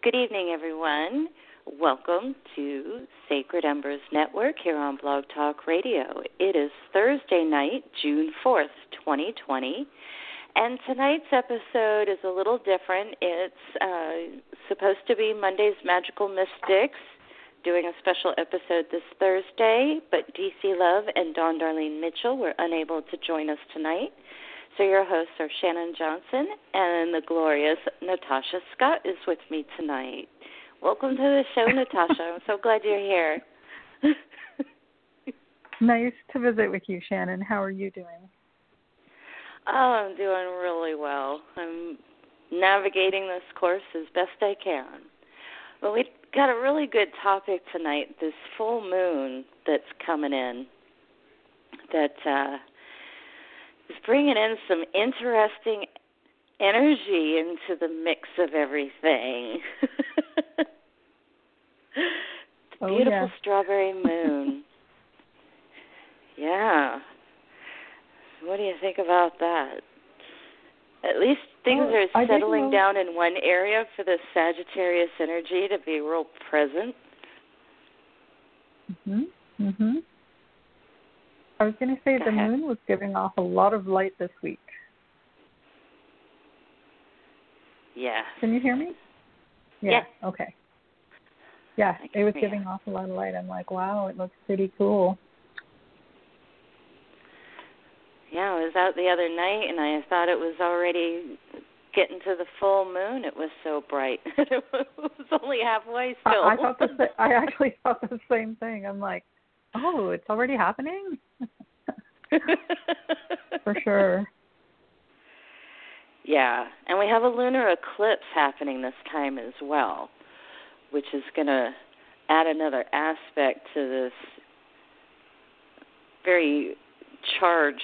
Good evening, everyone. Welcome to Sacred Embers Network here on Blog Talk Radio. It is Thursday night, June 4th, 2020, and tonight's episode is a little different. It's supposed to be Monday's Magical Mystics, doing a special episode this Thursday, but DC Love and Dawn Darlene Mitchell were unable to join us tonight. So your hosts are Shannon Johnson, and the glorious Natasha Scott is with me tonight. Welcome to the show, Natasha. I'm so glad you're here. Nice to visit with you, Shannon. How are you doing? Oh, I'm doing really well. I'm navigating this course as best I can. Well, we've got a really good topic tonight, this full moon that's coming in that is bringing in some interesting energy into the mix of everything. The beautiful strawberry moon. Yeah. What do you think about that? At least things are settling down in one area for the Sagittarius energy to be real present. I was going to say the moon was giving off a lot of light this week. Yeah. Can you hear me? Yeah. Okay. Yeah, it was giving off a lot of light. I'm like, wow, it looks pretty cool. Yeah, I was out the other night, and I thought it was already getting to the full moon. It was so bright. It was only halfway still. I actually thought the same thing. I'm like, oh, it's already happening? For sure. Yeah, and we have a lunar eclipse happening this time as well, which is going to add another aspect to this very charged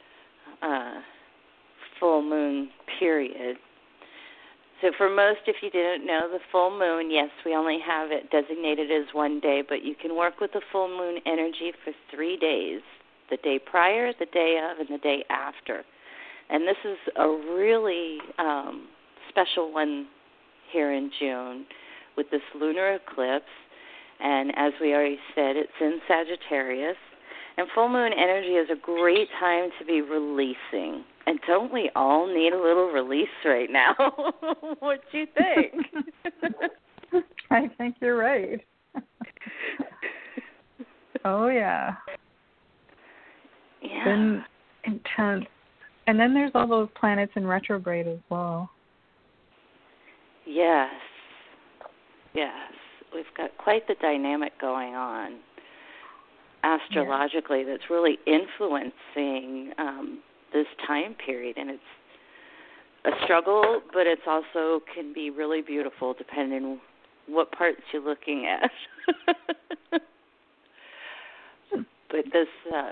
full moon period. So for most, if you didn't know, the full moon, yes, we only have it designated as one day, but you can work with the full moon energy for 3 days, the day prior, the day of, and the day after. And this is a really special one here in June with this lunar eclipse. And as we already said, it's in Sagittarius. And full moon energy is a great time to be releasing. And don't we all need a little release right now? What do you think? I think you're right. Oh, yeah. Yeah. Been intense. And then there's all those planets in retrograde as well. Yes. We've got quite the dynamic going on astrologically that's really influencing this time period. And it's a struggle, but it's also can be really beautiful depending on what parts you're looking at. But this,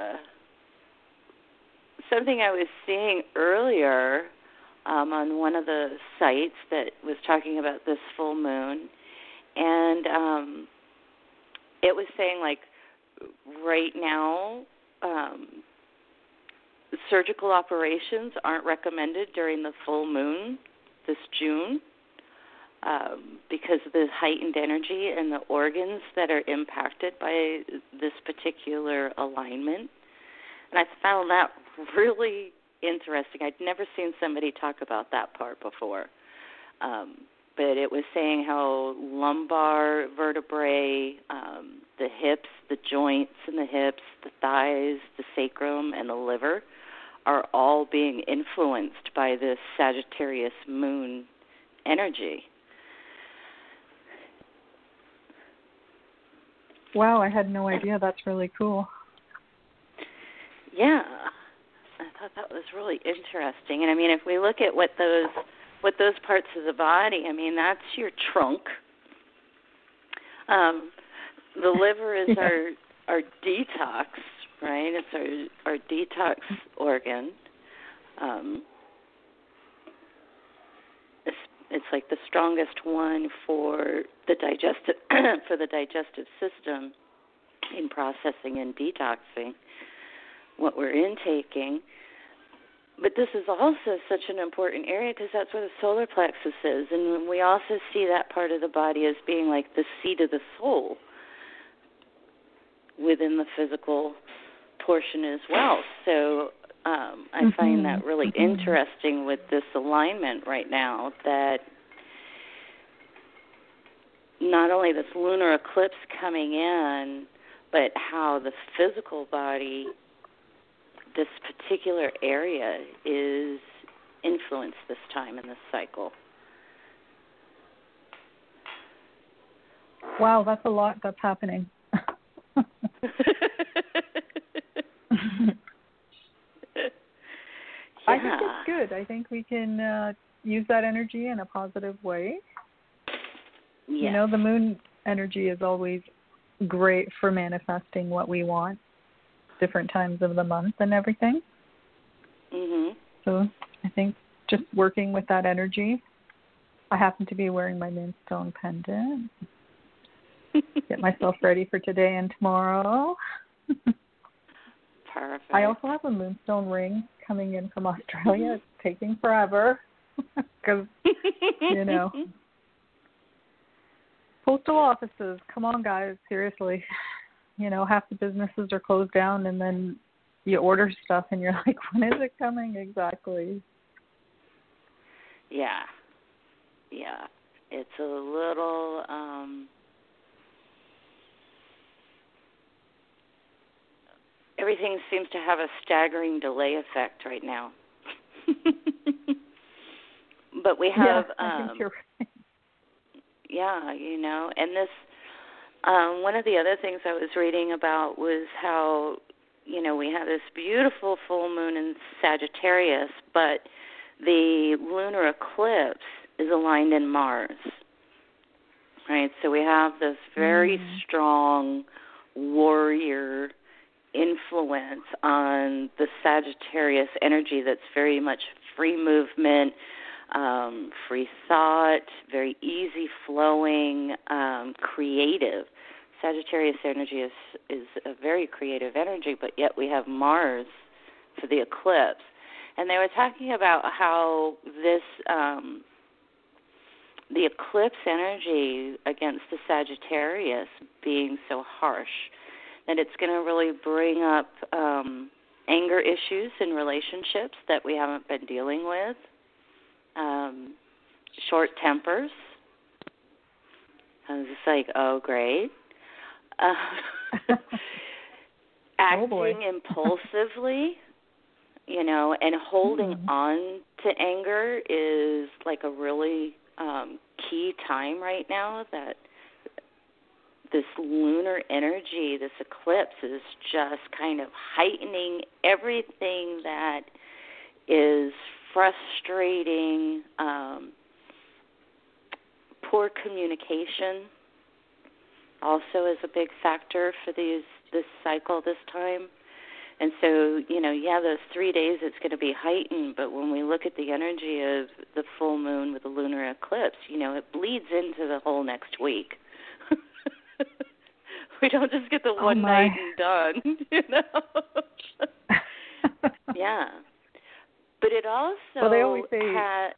something I was seeing earlier on one of the sites that was talking about this full moon, and it was saying, like, right now, surgical operations aren't recommended during the full moon this June because of the heightened energy and the organs that are impacted by this particular alignment. And I found that really interesting. I'd never seen somebody talk about that part before. But it was saying how lumbar vertebrae, the hips, the joints in the hips, the thighs, the sacrum, and the liver are all being influenced by this Sagittarius moon energy. Wow, I had no idea. That's really cool. Yeah, I thought that was really interesting. And I mean, if we look at what those parts of the body, I mean, that's your trunk. The liver is our detox, right? It's our detox organ. It's like the strongest one for the digestive system in processing and detoxing what we're intaking. But this is also such an important area because that's where the solar plexus is. And we also see that part of the body as being like the seat of the soul within the physical portion as well. So I find that really interesting with this alignment right now, that not only this lunar eclipse coming in, but how the physical body, this particular area, is influenced this time in this cycle. Wow, that's a lot that's happening. I think it's good. I think we can use that energy in a positive way. Yes. You know, the moon energy is always great for manifesting what we want, different times of the month and everything. Mhm. So I think just working with that energy. I happen to be wearing my moonstone pendant. Get myself ready for today and tomorrow. Perfect. I also have a moonstone ring coming in from Australia. It's taking forever because, you know, postal offices, come on, guys, seriously. You know, half the businesses are closed down, and then you order stuff, and you're like, when is it coming exactly? Yeah. It's a little... everything seems to have a staggering delay effect right now. But we have... I think you're right. Yeah, you know, and this... one of the other things I was reading about was how, you know, we have this beautiful full moon in Sagittarius, but the lunar eclipse is aligned in Mars, right? So we have this very strong warrior influence on the Sagittarius energy that's very much free movement, free thought, very easy flowing, creative. Sagittarius energy is a very creative energy, but yet we have Mars for the eclipse. And they were talking about how this, the eclipse energy against the Sagittarius being so harsh, that it's going to really bring up anger issues in relationships that we haven't been dealing with. Short tempers. I was just like, oh, great. Acting impulsively, you know, and holding on to anger is like a really key time right now, that this lunar energy, this eclipse, is just kind of heightening everything that is frustrating, poor communication also is a big factor for this cycle this time. And so, you know, those 3 days it's going to be heightened, but when we look at the energy of the full moon with the lunar eclipse, you know, it bleeds into the whole next week. We don't just get the one night and done, you know. Yeah. But it also they always say,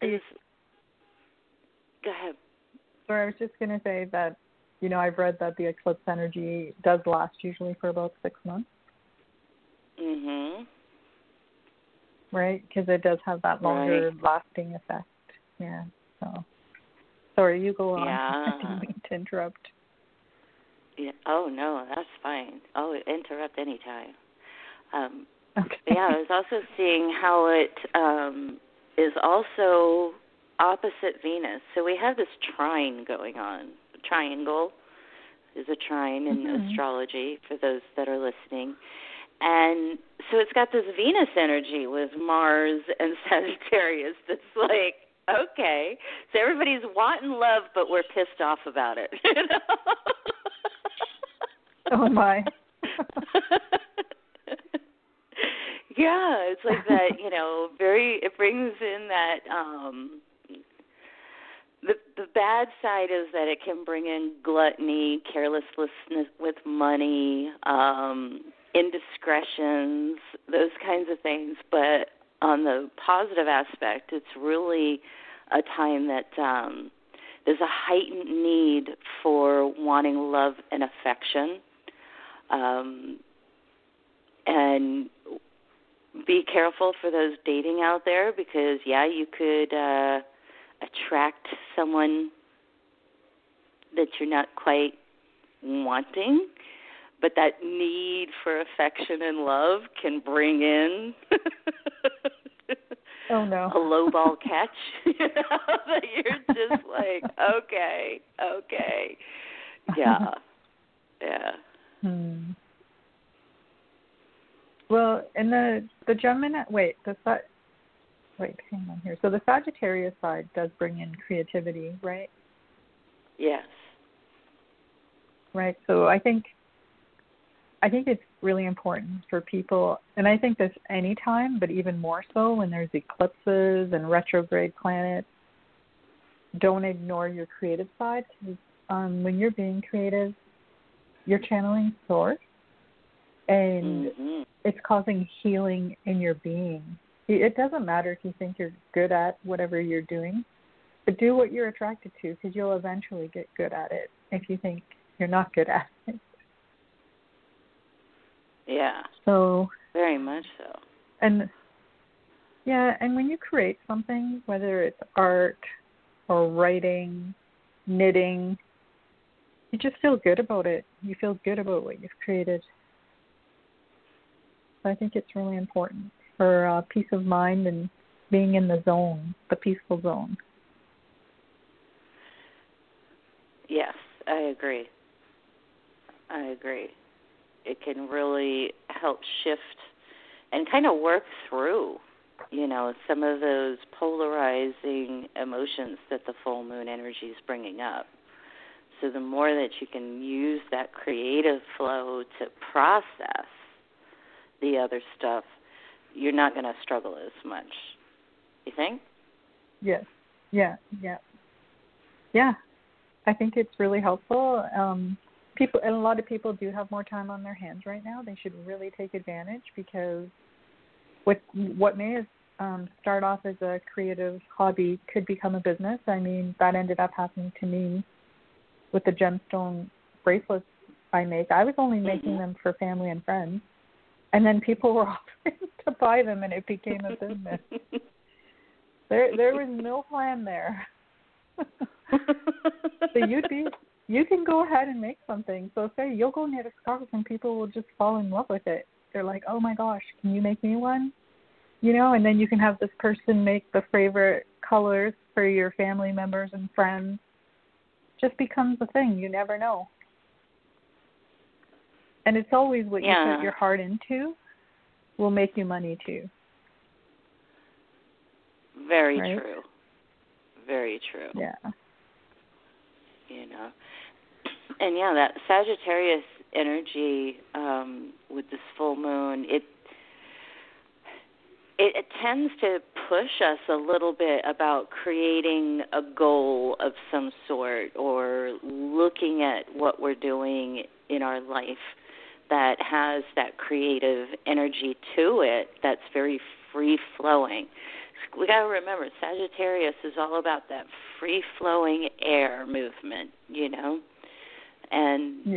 Go ahead. Sorry, I was just going to say that, you know, I've read that the eclipse energy does last usually for about 6 months. Mhm. Right? Because it does have that longer lasting effect. Yeah. So, sorry, you go on. I didn't mean to interrupt. Yeah. Oh, no, that's fine. Oh, interrupt anytime. Okay. Yeah, I was also seeing how it is also opposite Venus. So we have this trine going on. Triangle is a trine in astrology, for those that are listening. And so it's got this Venus energy with Mars and Sagittarius that's like, okay, so everybody's wanting love, but we're pissed off about it. You know? Oh, my. Yeah, it's like that, you know, it brings in that, the bad side is that it can bring in gluttony, carelessness with money, indiscretions, those kinds of things. But on the positive aspect, it's really a time that there's a heightened need for wanting love and affection. And be careful for those dating out there because, yeah, you could attract someone that you're not quite wanting, but that need for affection and love can bring in oh no, a low ball catch. That you're just like, okay, yeah. Well, and the Gemini, hang on here. So the Sagittarius side does bring in creativity, right? Yes. Right. So I think it's really important for people, and I think this any time, but even more so when there's eclipses and retrograde planets. Don't ignore your creative side. When you're being creative, you're channeling source, and it's causing healing in your being. It doesn't matter if you think you're good at whatever you're doing, but do what you're attracted to because you'll eventually get good at it if you think you're not good at it. Yeah. So very much so. And when you create something, whether it's art or writing, knitting, you just feel good about it. You feel good about what you've created. So I think it's really important for peace of mind and being in the zone, the peaceful zone. Yes, I agree. It can really help shift and kind of work through, some of those polarizing emotions that the full moon energy is bringing up. So the more that you can use that creative flow to process the other stuff, you're not going to struggle as much. You think? Yes. Yeah. I think it's really helpful. A lot of people do have more time on their hands right now. They should really take advantage because what may start off as a creative hobby could become a business. I mean, that ended up happening to me with the gemstone bracelets I make. I was only making them for family and friends, and then people were offering to buy them, and it became a business. There was no plan there. So you can go ahead and make something. So say you'll go knit a scarf and people will just fall in love with it. They're like, oh my gosh, can you make me one? And then you can have this person make the favorite colors for your family members and friends. Just becomes a thing. You never know. And it's always what you put your heart into will make you money too. Very true. Very true. Yeah. And that Sagittarius energy with this full moon, it tends to push us a little bit about creating a goal of some sort or looking at what we're doing in our life that has that creative energy to it that's very free-flowing. We got to remember, Sagittarius is all about that free-flowing air movement, and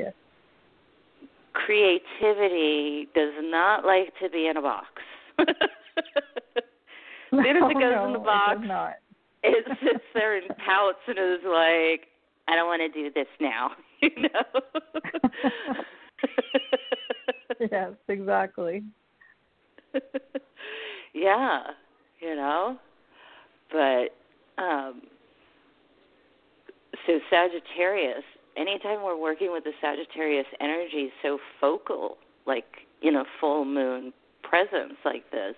creativity does not like to be in a box. As soon as it goes in the box, it sits there and pouts and is like, I don't want to do this now, Yes, exactly. Yeah. But so Sagittarius, anytime we're working with the Sagittarius energy so focal, like in a full moon presence like this,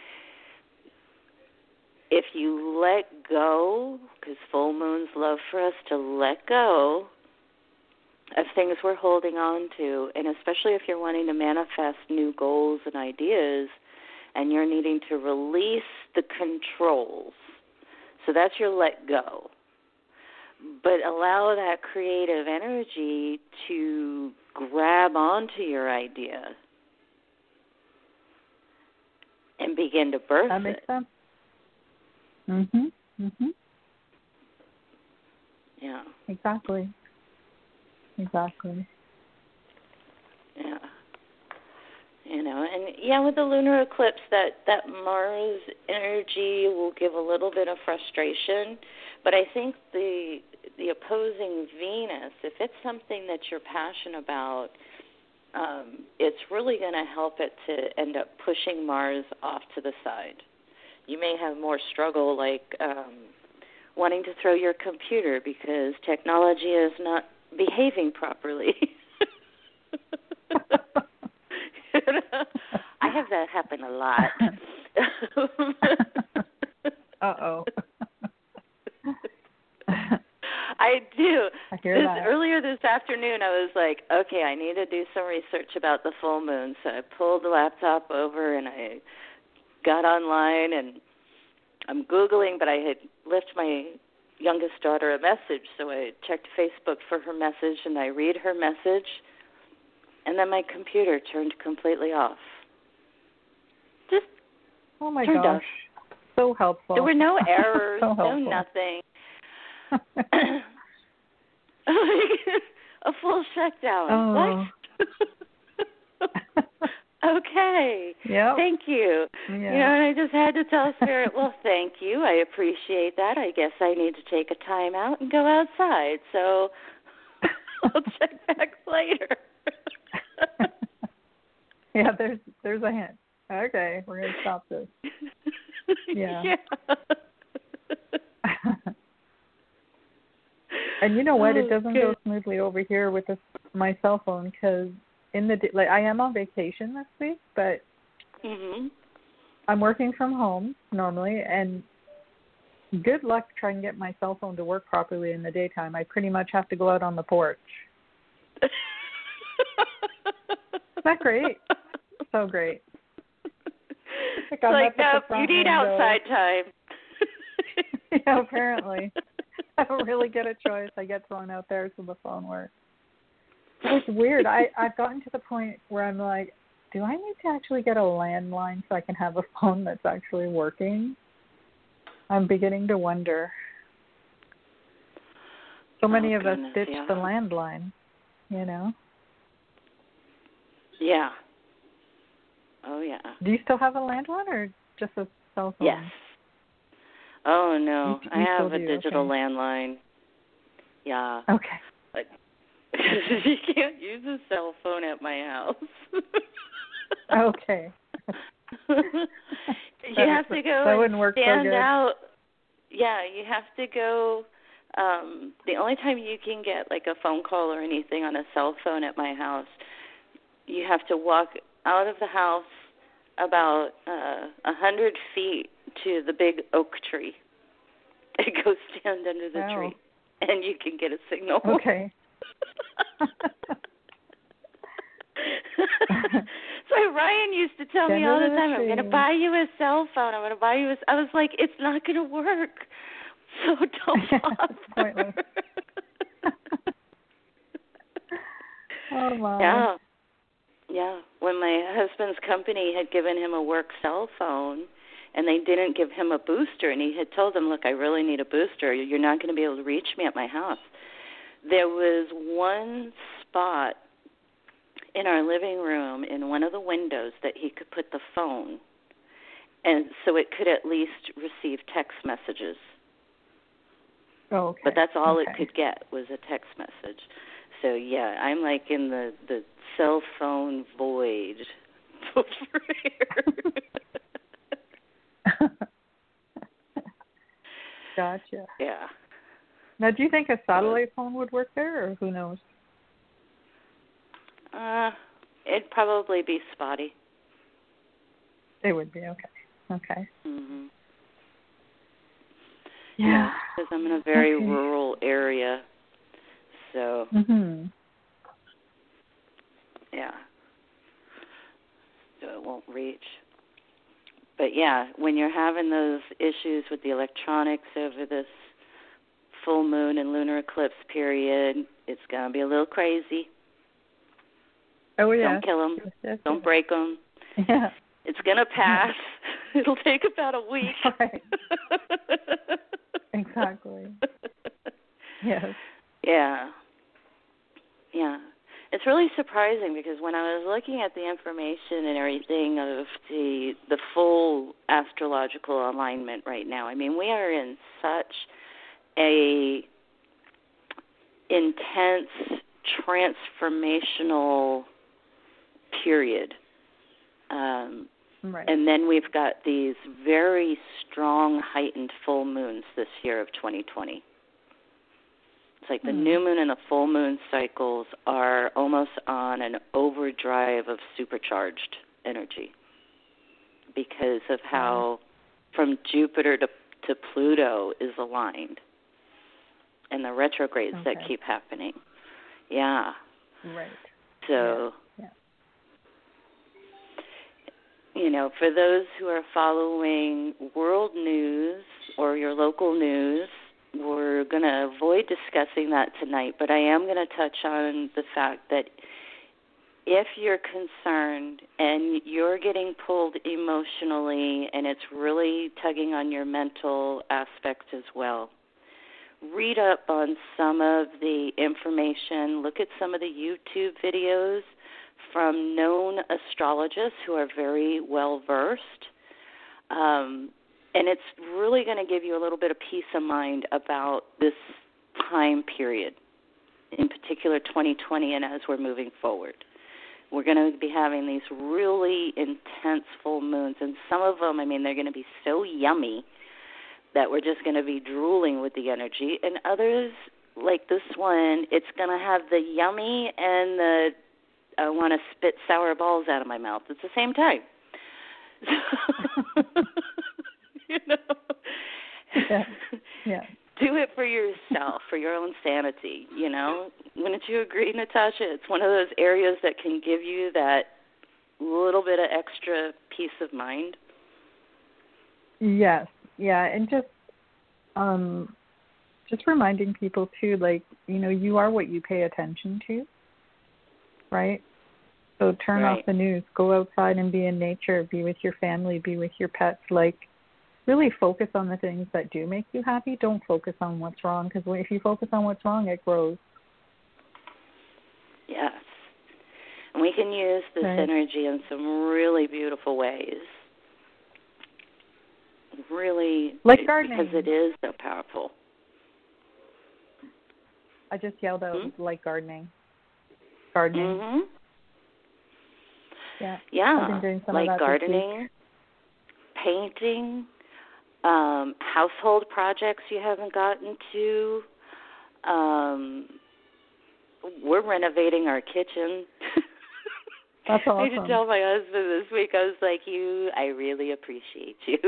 if you let go, because full moons love for us to let go of things we're holding on to, and especially if you're wanting to manifest new goals and ideas, and you're needing to release the controls. So that's your let go. But allow that creative energy to grab onto your idea and begin to birth That makes it. sense. Yeah. Exactly. Yeah. And with the lunar eclipse, that Mars energy will give a little bit of frustration, but I think the opposing Venus, if it's something that you're passionate about, it's really going to help it to end up pushing Mars off to the side. You may have more struggle, like wanting to throw your computer because technology is not behaving properly. I have that happen a lot. Uh-oh. I do. I hear that. Earlier this afternoon, I was like, okay, I need to do some research about the full moon. So I pulled the laptop over and I got online and I'm Googling, but I had left my youngest daughter a message. So I checked Facebook for her message and I read her message. And then my computer turned completely off. Just oh my turned gosh. off. So helpful. There were no errors, so no nothing. A full shutdown. Oh. What? Okay. Yep. Thank you. Yeah. And I just had to tell Spirit, well, thank you. I appreciate that. I guess I need to take a time out and go outside. So I'll check back later. Yeah, there's a hint. Okay, we're going to stop this. Yeah. And you know what? It doesn't go smoothly over here with my cell phone because I am on vacation this week, but I'm working from home normally, and good luck trying to get my cell phone to work properly in the daytime. I pretty much have to go out on the porch. Isn't that great? So great. It's like, nope, you need outside time. Yeah, apparently. I don't really get a choice. I get thrown out there so the phone works. It's weird. I've gotten to the point where I'm like, do I need to actually get a landline so I can have a phone that's actually working? I'm beginning to wonder. So many of us ditched the landline, Yeah. Oh, yeah. Do you still have a landline or just a cell phone? Yes. Oh, no. You I have a digital okay. landline. Yeah. Okay. You can't use a cell phone at my house. Okay. You have to go that wouldn't work stand so good. out. Yeah, you have to go. The only time you can get like a phone call or anything on a cell phone at my house, you have to walk out of the house about 100 feet to the big oak tree and go stand under the tree, and you can get a signal. Okay. So Ryan used to tell me all the time, I'm going to buy you a cell phone. I'm going to buy you I was like, it's not going to work. So don't bother. Oh, my. Yeah. Yeah. When my husband's company had given him a work cell phone and they didn't give him a booster, and he had told them, look, I really need a booster. You're not going to be able to reach me at my house. There was one spot in our living room in one of the windows that he could put the phone, and so it could at least receive text messages. Oh, okay. But that's all it could get was a text message. So, yeah, I'm like in the cell phone void over here. Gotcha. Yeah. Now, do you think a satellite phone would work there, or who knows? It'd probably be spotty. It would be, okay. Okay. Mm-hmm. Yeah. Because I'm in a very rural area, so. Yeah. So it won't reach. But, yeah, when you're having those issues with the electronics over this full moon and lunar eclipse period, it's going to be a little crazy. Oh, yeah. Don't kill them. Yes. Don't break them. Yeah. It's going to pass. It'll take about a week. Right. Exactly. Yes. Yeah. Yeah. It's really surprising because when I was looking at the information and everything of the full astrological alignment right now, I mean, we are in such a intense transformational period. Right. And then we've got these very strong heightened full moons this year of 2020. It's like the new moon and the full moon cycles are almost on an overdrive of supercharged energy because of how from Jupiter to Pluto is aligned and the retrogrades that keep happening. Yeah. Right. So, yeah. You know, for those who are following world news or your local news, we're going to avoid discussing that tonight, but I am going to touch on the fact that if you're concerned and you're getting pulled emotionally and it's really tugging on your mental aspect as well, read up on some of the information, look at some of the YouTube videos from known astrologists who are very well versed. And it's really going to give you a little bit of peace of mind about this time period, in particular 2020 and as we're moving forward. We're going to be having these really intense full moons, and some of them, I mean, they're going to be so yummy that we're just going to be drooling with the energy, and others, like this one, it's going to have the yummy and the I want to spit sour balls out of my mouth at the same time. You know? Yeah. Do it for yourself, for your own sanity, you know? Wouldn't you agree, Natasha? It's one of those areas that can give you that little bit of extra peace of mind. Yes. Yeah, and just reminding people too, like, you know, you are what you pay attention to, right? So turn off the news, go outside and be in nature, be with your family, be with your pets, like really focus on the things that do make you happy. Don't focus on what's wrong, because if you focus on what's wrong, it grows. Yes. And we can use this energy in some really beautiful ways. Really, like gardening. Because it is so powerful. I just yelled out, like gardening. Gardening. Mm-hmm. Yeah. I've been doing some like of that gardening, painting, household projects you haven't gotten to. We're renovating our kitchen. That's awesome. I had to tell my husband this week, I was like, I really appreciate you.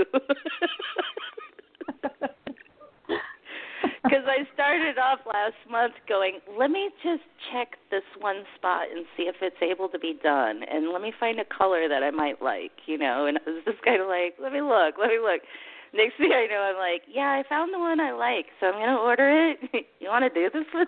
Because I started off last month going, let me just check this one spot and see if it's able to be done. And let me find a color that I might like, you know. And I was just kind of like, let me look. Next thing I know, I'm like, yeah, I found the one I like, so I'm going to order it. You want to do this with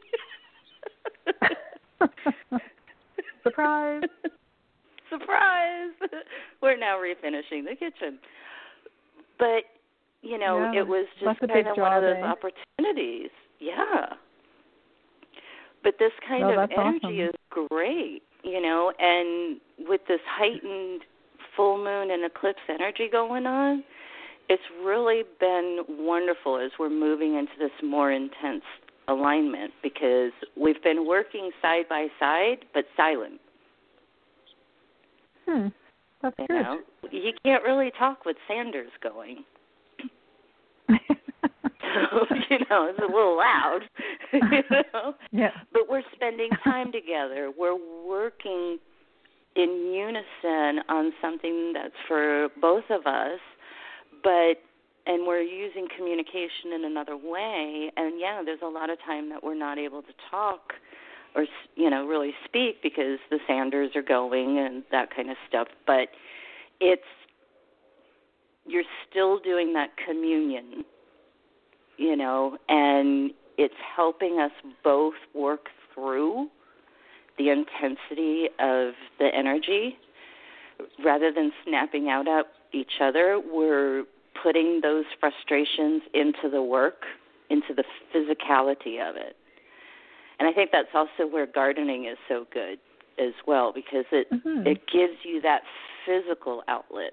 me? Surprise. Surprise. We're now refinishing the kitchen. But, you know, it was just kind of one of those opportunities. Yeah. But this kind of energy is great, you know, and with this heightened full moon and eclipse energy going on, it's really been wonderful as we're moving into this more intense alignment because we've been working side by side but silent. That's good. Know? You can't really talk with Sanders going. So, you know, it's a little loud, you know. Yeah. But we're spending time together. We're working in unison on something that's for both of us, and we're using communication in another way. And, yeah, there's a lot of time that we're not able to talk or, you know, really speak because the Sanders are going and that kind of stuff. But you're still doing that communion, you know, and it's helping us both work through the intensity of the energy rather than snapping out at each other, we're putting those frustrations into the work, into the physicality of it. And I think that's also where gardening is so good as well, because it gives you that physical outlet.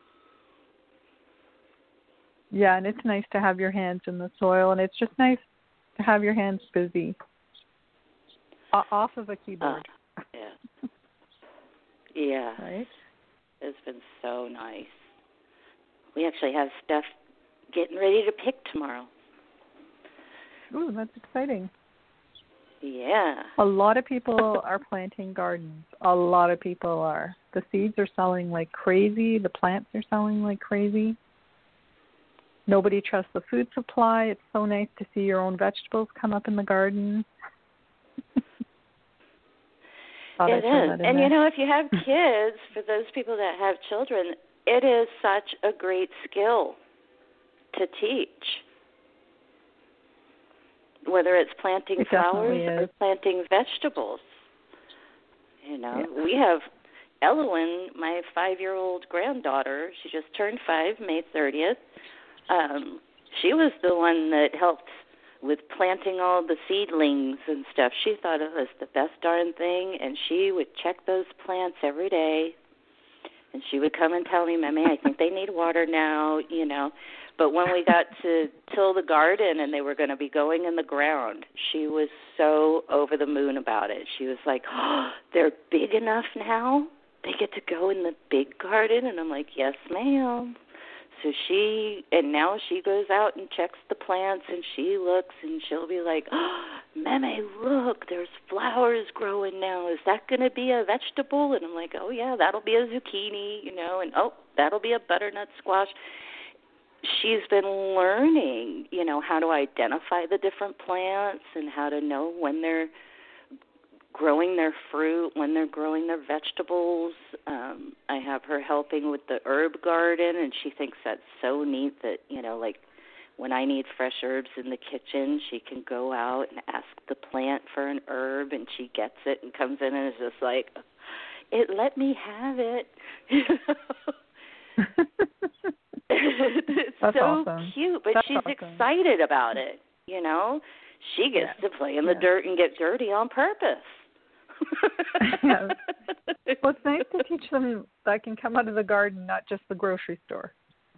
Yeah, and it's nice to have your hands in the soil, and it's just nice to have your hands busy off of a keyboard. Yeah. Yeah. Right? It's been so nice. We actually have stuff getting ready to pick tomorrow. Ooh, that's exciting. Yeah. A lot of people are planting gardens. A lot of people are. The seeds are selling like crazy. The plants are selling like crazy. Nobody trusts the food supply. It's so nice to see your own vegetables come up in the garden. It is. And, you know, if you have kids, for those people that have children, it is such a great skill to teach. Whether it's planting flowers or planting vegetables. You know, we have Elowen, my 5-year-old granddaughter. She just turned 5, May 30th. She was the one that helped with planting all the seedlings and stuff. She thought it was the best darn thing, and she would check those plants every day. And she would come and tell me, Mommy, I think they need water now, you know. But when we got to till the garden and they were going to be going in the ground, she was so over the moon about it. She was like, oh, they're big enough now? They get to go in the big garden? And I'm like, yes, ma'am. So now she goes out and checks the plants, and she looks, and she'll be like, oh, Meme, look, there's flowers growing now. Is that going to be a vegetable? And I'm like, oh, yeah, that'll be a zucchini, you know, and, oh, that'll be a butternut squash. She's been learning, you know, how to identify the different plants and how to know when they're growing their fruit, when they're growing their vegetables. I have her helping with the herb garden, and she thinks that's so neat that, you know, like when I need fresh herbs in the kitchen, she can go out and ask the plant for an herb, and she gets it and comes in and is just like, let me have it. It's that's so awesome. cute, but that's she's awesome. excited about it, you know. She gets to play in the dirt and get dirty on purpose. Well, it's nice to teach them that can come out of the garden, not just the grocery store.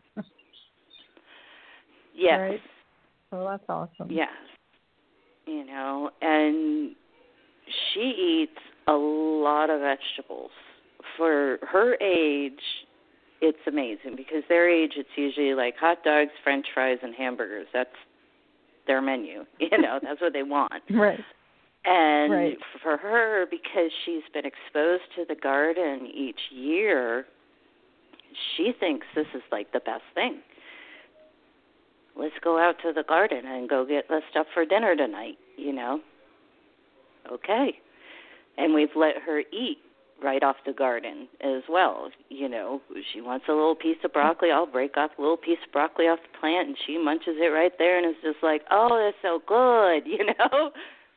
Yes. Right? Well, that's awesome. Yes. You know, and she eats a lot of vegetables. For her age, it's amazing because their age, it's usually like hot dogs, French fries, and hamburgers. That's their menu. You know, that's what they want. Right. And for her, because she's been exposed to the garden each year, she thinks this is like the best thing. Let's go out to the garden and go get the stuff for dinner tonight, you know. Okay. And we've let her eat right off the garden as well. You know, she wants a little piece of broccoli, I'll break off a little piece of broccoli off the plant, and she munches it right there, and it's just like, oh, that's so good, you know?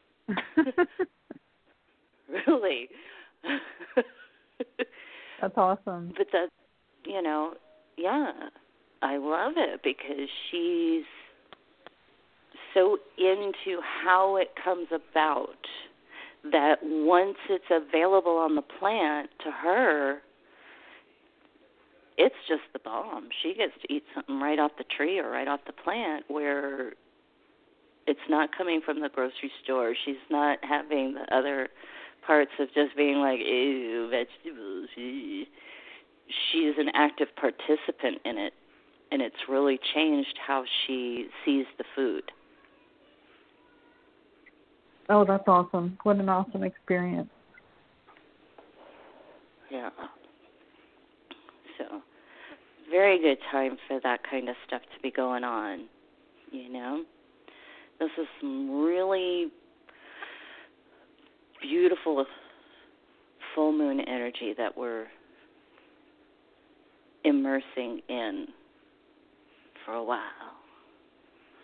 Really. That's awesome. But that's, you know, yeah, I love it because she's so into how it comes about that once it's available on the plant to her, it's just the bomb. She gets to eat something right off the tree or right off the plant where it's not coming from the grocery store. She's not having the other parts of just being like, ew, vegetables. She's an active participant in it, and it's really changed how she sees the food. Oh, that's awesome. What an awesome experience. Yeah. So, very good time for that kind of stuff to be going on, you know? This is some really beautiful full moon energy that we're immersing in for a while.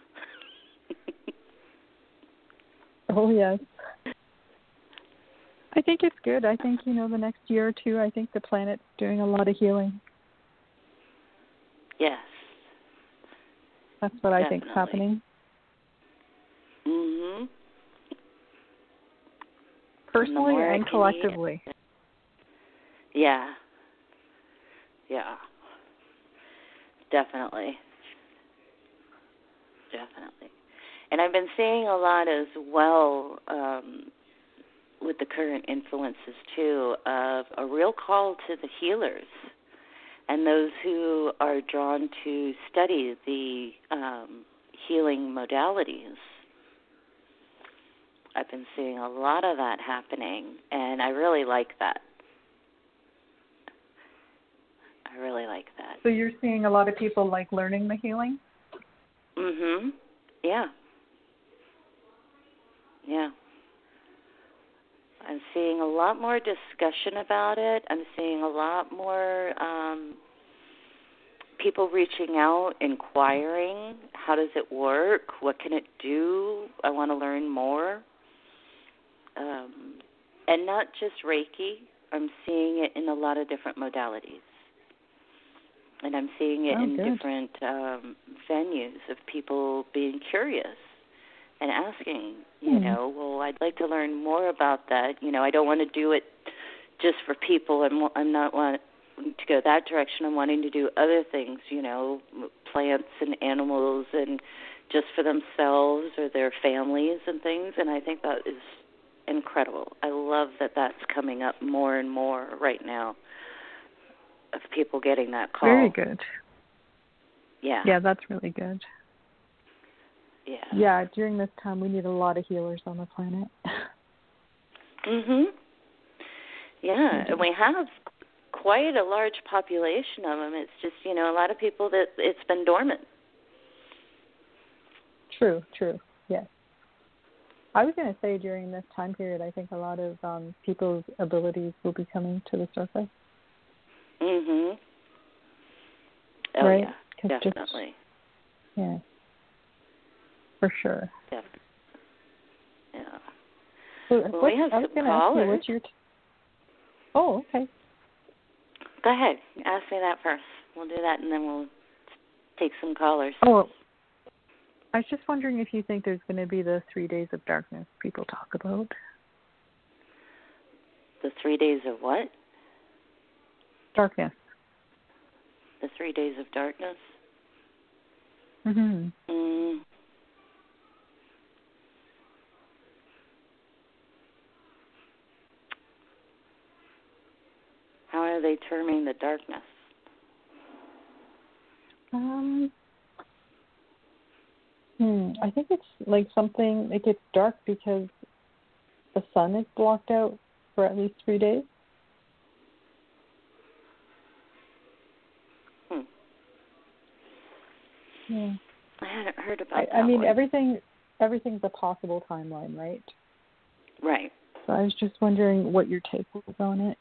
Oh, yes. I think it's good. I think, the next year or two, I think the planet's doing a lot of healing. Yes. That's what I think is happening. Mhm. Personally and collectively. Yeah. Yeah. Definitely. And I've been seeing a lot as well, with the current influences too, of a real call to the healers and those who are drawn to study the healing modalities. I've been seeing a lot of that happening, and I really like that. So you're seeing a lot of people learning the healing? Mhm. Yeah. Yeah. I'm seeing a lot more discussion about it. I'm seeing a lot more people reaching out, inquiring, how does it work? What can it do? I want to learn more. And not just Reiki. I'm seeing it in a lot of different modalities. And I'm seeing it in different venues of people being curious and asking, well, I'd like to learn more about that. I don't want to do it just for people. I'm not wanting to go that direction. I'm wanting to do other things, plants and animals and just for themselves or their families and things. And I think that is incredible. I love that that's coming up more and more right now of people getting that call. Very good. Yeah. Yeah, that's really good. Yeah. Yeah, during this time we need a lot of healers on the planet. Mhm. Yeah, and we have quite a large population of them. It's just, a lot of people that it's been dormant. True. Yes. I was going to say during this time period, I think a lot of people's abilities will be coming to the surface. Mhm. Oh, right? Yeah, definitely. Yeah. For sure. Definitely. Yeah. So we have I was some going to ask you, callers. what's your... Oh, okay. Go ahead. Ask me that first. We'll do that, and then we'll take some callers. Oh, I was just wondering if you think there's going to be the 3 days of darkness people talk about. The 3 days of what? Darkness. The 3 days of darkness? Mhm. How are they terming the darkness? I think it's something, it gets dark because the sun is blocked out for at least 3 days. Yeah. I hadn't heard about that. I mean, one. everything's a possible timeline, right? Right. So I was just wondering what your take was on it.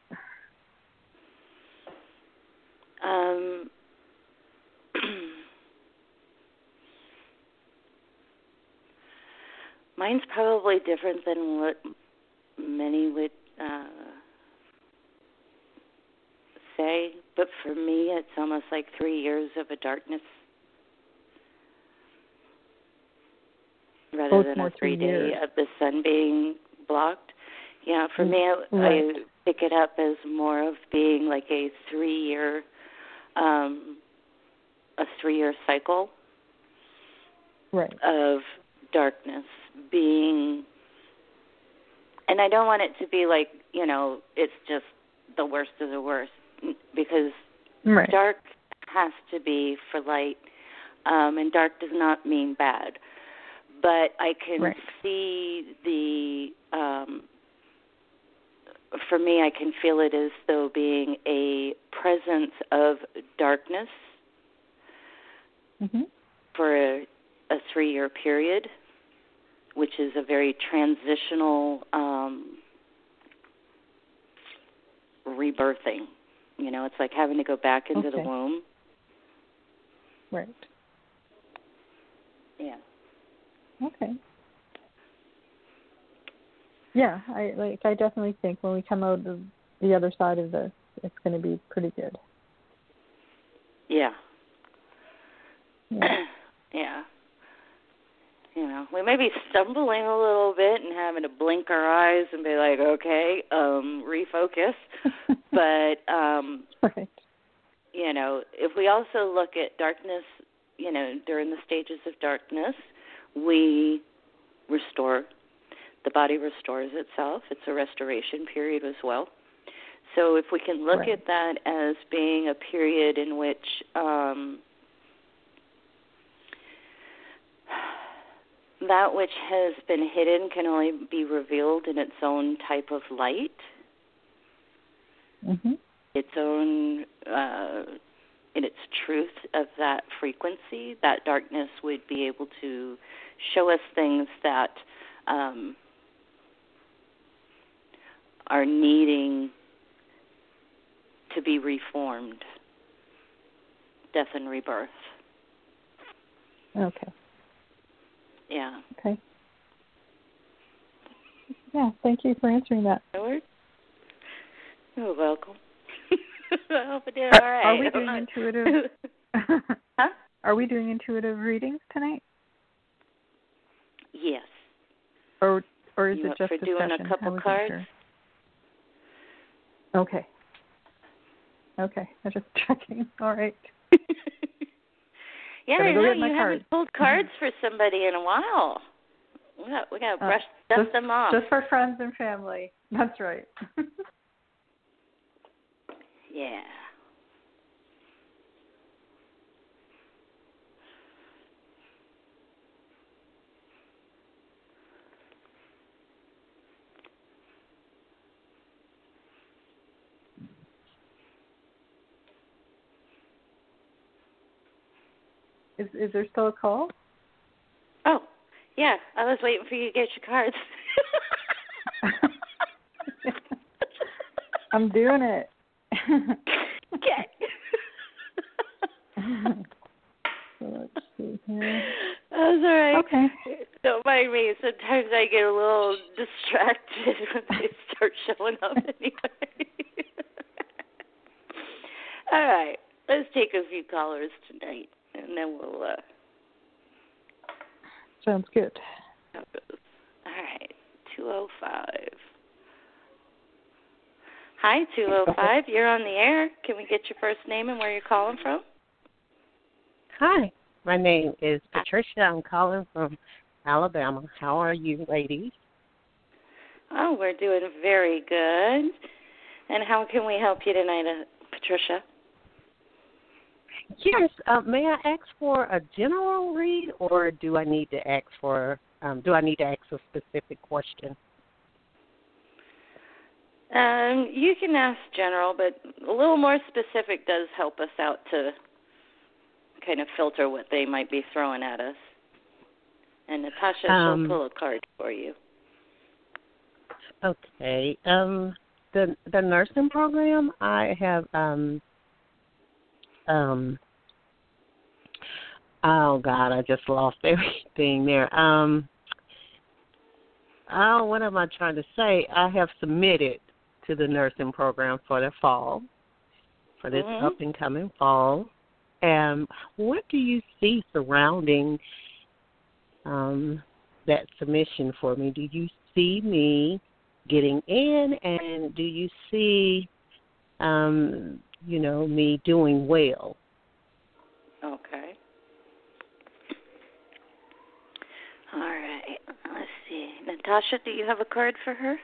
Mine's probably different than what many would say, but for me, it's almost like 3 years of a darkness rather than a 3 day of the sun being blocked. Yeah, for me, I pick it up as more of being like a 3-year cycle of darkness being, and I don't want it to be like, it's just the worst of the worst, because dark has to be for light, and dark does not mean bad, but I can see for me, I can feel it as though being a presence of darkness for a 3-year period, which is a very transitional rebirthing. It's like having to go back into the womb. Right. Yeah. Okay. Yeah, I definitely think when we come out of the other side of this, it's going to be pretty good. Yeah. Yeah. Yeah. We may be stumbling a little bit and having to blink our eyes and be like, okay, refocus. But, right. If we also look at darkness, during the stages of darkness, we restore. The body restores itself. It's a restoration period as well. So if we can look at that as being a period in which that which has been hidden can only be revealed in its own type of light, its own, in its truth of that frequency, that darkness would be able to show us things that are needing to be reformed. Death and rebirth. Okay. Yeah. Okay. Yeah, thank you for answering that. You're welcome. I hope I did all right. Are we doing intuitive? Huh? Are we doing intuitive readings tonight? Yes. Or is you it just for discussion? doing a couple cards? Sure. Okay. Okay, I'm just checking. All right. Yeah, I know you haven't pulled cards for somebody in a while. We got to dust them off. Just for friends and family. That's right. Yeah. Is there still a call? Oh, yeah. I was waiting for you to get your cards. I'm doing it. Okay. So let's see here. That's all right. Okay. Don't mind me. Sometimes I get a little distracted when they start showing up anyway. All right. Let's take a few callers tonight, and then we'll... Sounds good. All right. 205. Hi, 205. You're on the air. Can we get your first name and where you're calling from? Hi. My name is Patricia. I'm calling from Alabama. How are you, ladies? Oh, we're doing very good. And how can we help you tonight, Patricia? Yes. May I ask for a general read, or do I need to ask for? Do I need to ask a specific question? You can ask general, but a little more specific does help us out to kind of filter what they might be throwing at us. And Natasha, she'll pull a card for you. Okay. The nursing program, I have oh God, I just lost everything there. What am I trying to say? I have submitted to the nursing program for the fall, for this up and coming fall. And what do you see surrounding that submission for me? Do you see me getting in, and do you see, me doing well? Okay. All right. Let's see. Natasha, do you have a card for her?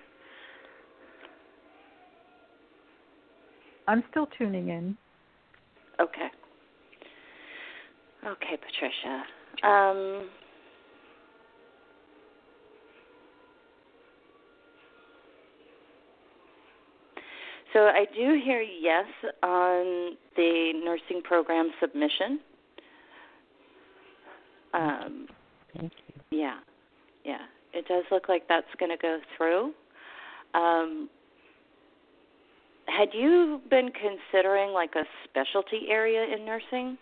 I'm still tuning in. Okay. Okay, Patricia. So I do hear yes on the nursing program submission. Thank you. Yeah. It does look like that's going to go through. Had you been considering like a specialty area in nursing?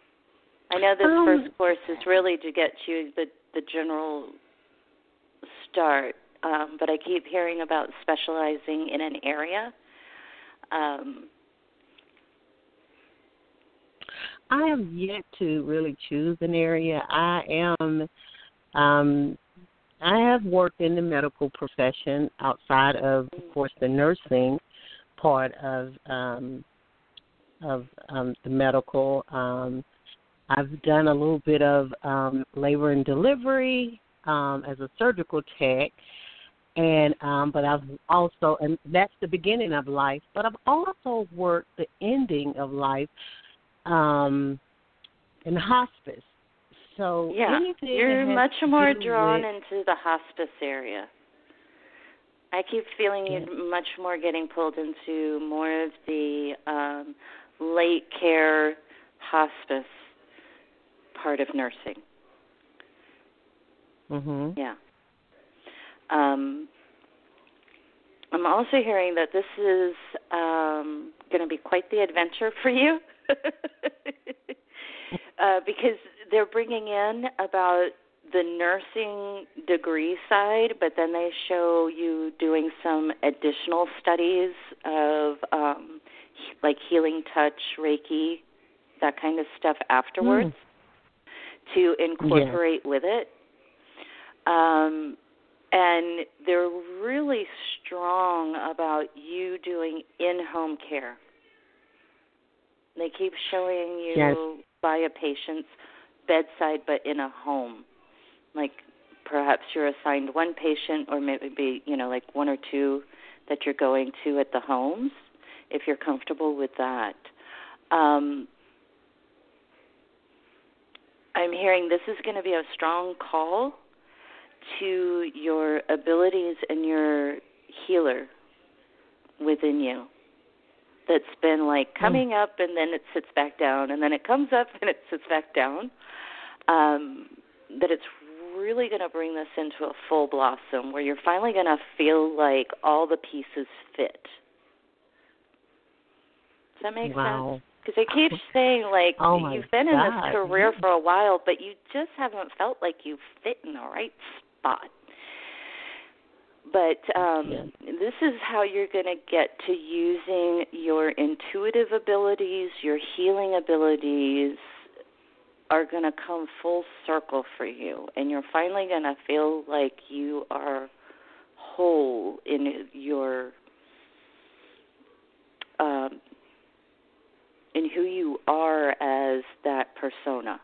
I know this first course is really to get you the general start, but I keep hearing about specializing in an area. I have yet to really choose an area. I have worked in the medical profession outside of course, the nursing part of the medical. I've done a little bit of labor and delivery as a surgical tech, and but I've also, and that's the beginning of life, but I've also worked the ending of life in hospice. So yeah, you're much more drawn into the hospice area. I keep feeling you're much more getting pulled into more of the late care hospice part of nursing. Mhm. Yeah. I'm also hearing that this is going to be quite the adventure for you. Because they're bringing in about the nursing degree side, but then they show you doing some additional studies of like healing touch, Reiki, that kind of stuff afterwards to incorporate with it. And they're really strong about you doing in-home care. They keep showing you by a patient's bedside, but in a home. Like perhaps you're assigned one patient, or maybe, like one or two that you're going to at the homes, if you're comfortable with that. I'm hearing this is going to be a strong call to your abilities and your healer within you. That's been like coming up, and then it sits back down, and then it comes up and it sits back down. That it's really going to bring this into a full blossom where you're finally going to feel like all the pieces fit. Does that make sense? Because they keep saying, like, you've been in this career for a while, but you just haven't felt like you fit in the right spot. But this is how you're going to get to using your intuitive abilities, your healing abilities are going to come full circle for you. And you're finally going to feel like you are whole in your in who you are as that persona.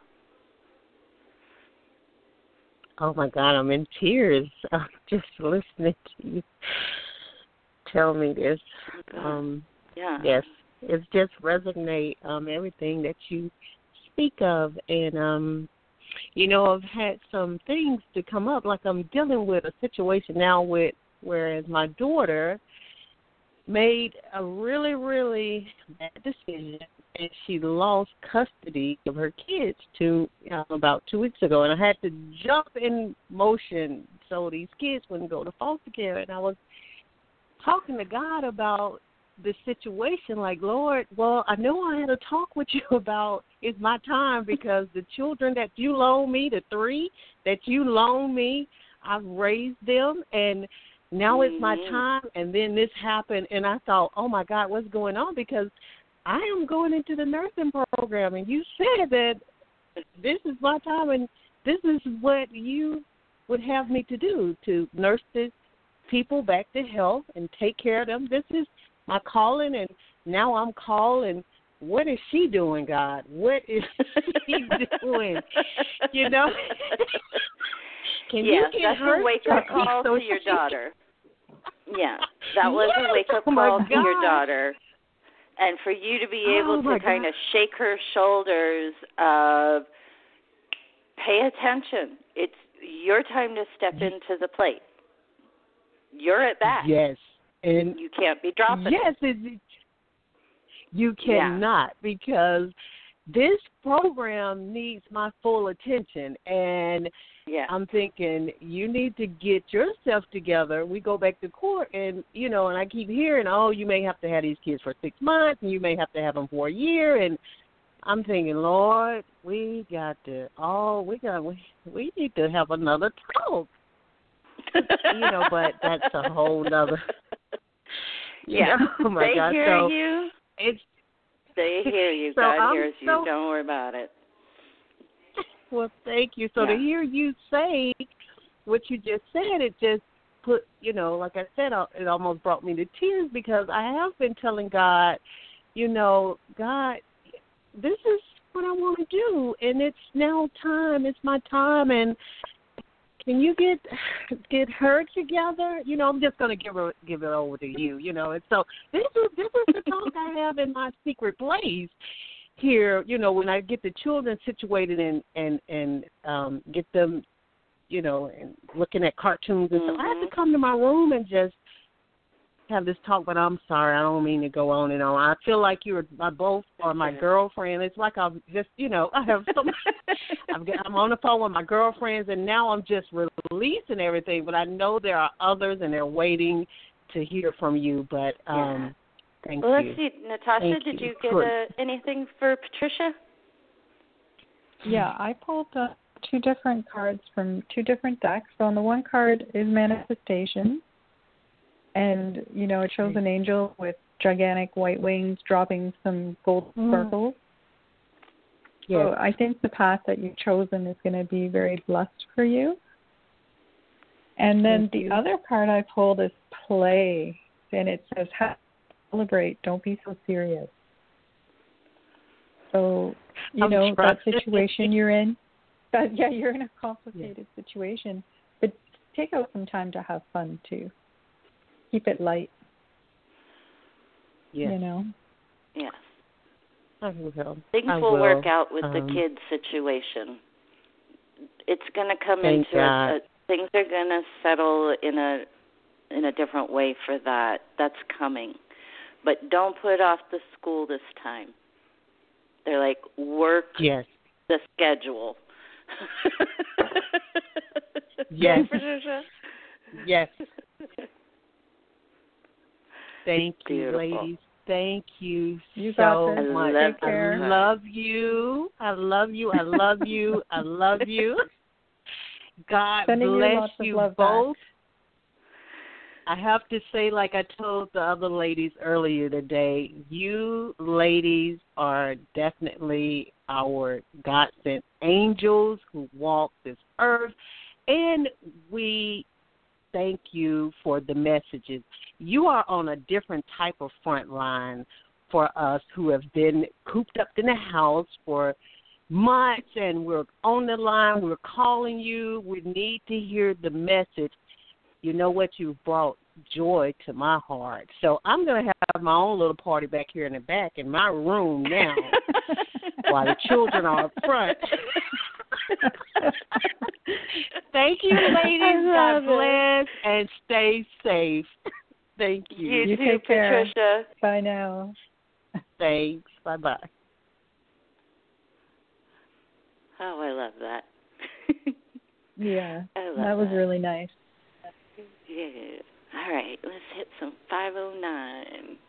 Oh, my God, I'm in tears just listening to you tell me this. Yes, it's just resonate everything that you speak of. And, I've had some things to come up, like I'm dealing with a situation now whereas my daughter made a really, really bad decision, and she lost custody of her kids about 2 weeks ago, and I had to jump in motion so these kids wouldn't go to foster care. And I was talking to God about the situation, like, Lord, well, I know I had a talk with you about it's my time, because the children that you loaned me, the 3 that you loaned me, I've raised them, and now it's my time. And then this happened, and I thought, oh, my God, what's going on? Because I am going into the nursing program, and you said that this is my time, and this is what you would have me to do, to nurse these people back to health and take care of them. This is my calling, and now I'm called. What is she doing, God? What is she doing? Can you get her a wake-up call to your daughter. Yeah, that was a wake-up call to your daughter. And for you to be able to kind of shake her shoulders of, pay attention. It's your time to step into the plate. You're at bat. Yes. And you can't be dropping it. You cannot, because this program needs my full attention. And I'm thinking, you need to get yourself together. We go back to court, and, and I keep hearing, you may have to have these kids for 6 months, and you may have to have them for a year. And I'm thinking, Lord, we need to have another talk. but that's a whole nother. Yeah. Oh my they God. hear so you. They hear you. So God hears you. Don't worry about it. Well, thank you. So to hear you say what you just said, it just put, like I said, it almost brought me to tears because I have been telling God, God, this is what I want to do, and it's now time. It's my time, and can you get her together? I'm just going to give it over to you, And so this is the talk I have in my secret place here. When I get the children situated and get them, and looking at cartoons and stuff, I have to come to my room and just have this talk. But I'm sorry, I don't mean to go on and on. I feel like you're my girlfriend. It's like I'm just, I have so much. I'm on the phone with my girlfriends, and now I'm just releasing everything. But I know there are others, and they're waiting to hear from you. But thank you. Let's see, Natasha, did you get anything for Patricia? Yeah, I pulled 2 different cards from 2 different decks. So on the one card is manifestation. And, it shows an angel with gigantic white wings dropping some gold sparkles. Yeah. So I think the path that you've chosen is going to be very blessed for you. And then the other card I pulled is play. And it says, celebrate, don't be so serious. So, that situation you're in, you're in a complicated situation. But take out some time to have fun, too. Keep it light. Yes. Yes. I will. Things will work out with the kids' situation. It's going to come into things are going to settle in a different way for that. That's coming. But don't put off the school this time. They're like, work the schedule. Yes. Right, Patricia? Yes. Thank you, Beautiful. ladies. Thank you so much. I love you. I love you. I love you. I love you. God bless you both. I have to say, like I told the other ladies earlier today, you ladies are definitely our God-sent angels who walk this earth, and we thank you for the messages. You are on a different type of front line for us who have been cooped up in the house for months, and we're on the line. We're calling you. We need to hear the message. You know what? You've brought joy to my heart. So I'm going to have my own little party back here in the back in my room now while the children are up front. Thank you, ladies. God bless and stay safe. Thank you. You too, take care. Patricia. Bye now. Thanks. Bye-bye. Oh, I love that. Yeah, that was really nice. Yeah. All right, let's hit some 509.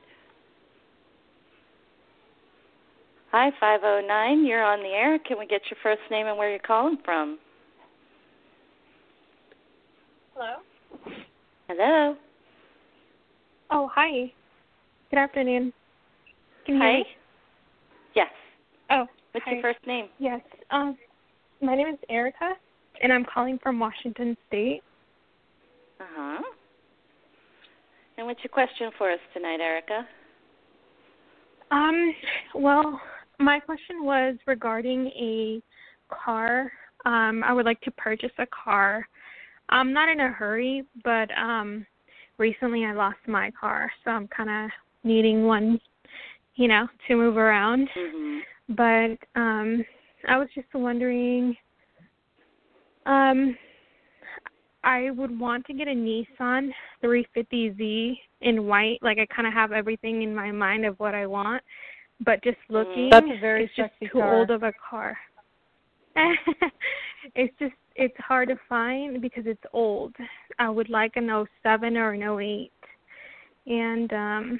Hi, 509. You're on the air. Can we get your first name and where you're calling from? Hello? Hello. Oh, hi. Good afternoon. Can you hear me? Yes. Oh, what's hi. your first name? Yes. My name is Erica, and I'm calling from Washington State. Uh-huh. And what's your question for us tonight, Erica? Well, my question was regarding a car. I would like to purchase a car. I'm not in a hurry, but recently I lost my car, so I'm kind of needing one, to move around. Mm-hmm. But I was just wondering, I would want to get a Nissan 350Z in white. Like, I kind of have everything in my mind of what I want, but just looking, that's a very it's just sexy too car. old of a car. It's hard to find because it's old. I would like an 07 or an 08. And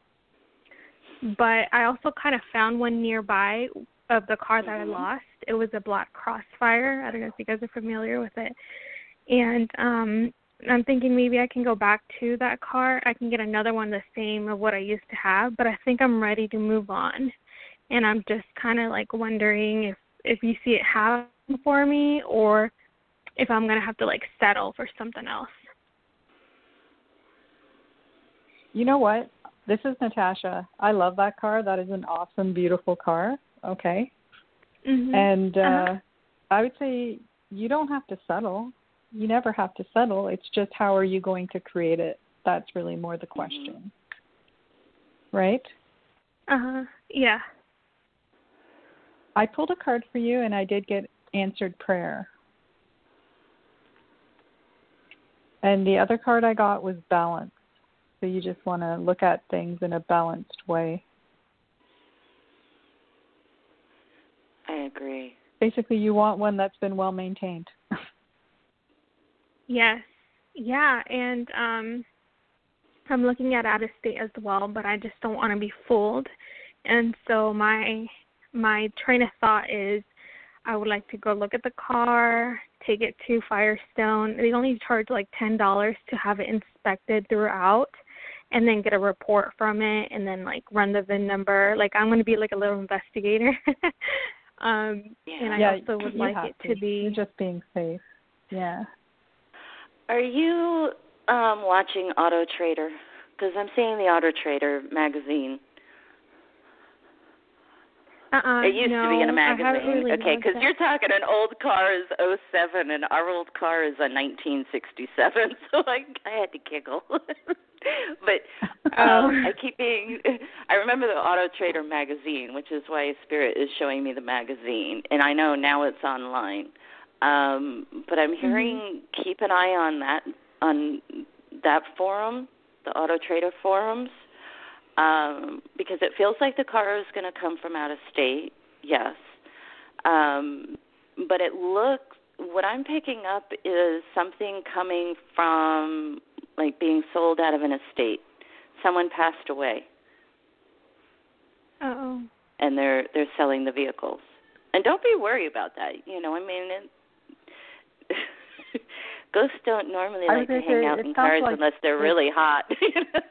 but I also kind of found one nearby of the car that I lost. It was a black Crossfire. I don't know if you guys are familiar with it. And I'm thinking maybe I can go back to that car. I can get another one the same of what I used to have, but I think I'm ready to move on. And I'm just kind of like wondering if you see it happen for me or if I'm going to have to like settle for something else. You know what? This is Natasha. I love that car. That is an awesome, beautiful car. Okay. Mm-hmm. And I would say you don't have to settle. You never have to settle. It's just how are you going to create it? That's really more the question. Right? Yeah. I pulled a card for you, and I did get answered prayer. And the other card I got was balance. So you just want to look at things in a balanced way. I agree. Basically, you want one that's been well maintained. Yes. Yeah, and I'm looking at out of state as well, but I just don't want to be fooled. And so my train of thought is I would like to go look at the car, take it to Firestone. They only charge like $10 to have it inspected throughout, and then get a report from it, and then like run the VIN number. Like I'm going to be like a little investigator. And I also would like it to be. You're just being safe. Yeah. Are you watching Auto Trader? Because I'm seeing the Auto Trader magazine. It used to be in a magazine. Really okay, because you're talking an old car is '07 and our old car is a 1967, so I had to giggle. But I remember the Auto Trader magazine, which is why Spirit is showing me the magazine, and I know now it's online. But I'm hearing keep an eye on that forum, the Auto Trader forums. Because it feels like the car is going to come from out of state, yes. But what I'm picking up is something coming from, like, being sold out of an estate. Someone passed away. Uh-oh. And they're selling the vehicles. And don't be worried about that. You know, I mean, ghosts don't normally like to hang out in cars unless they're really hot. You know?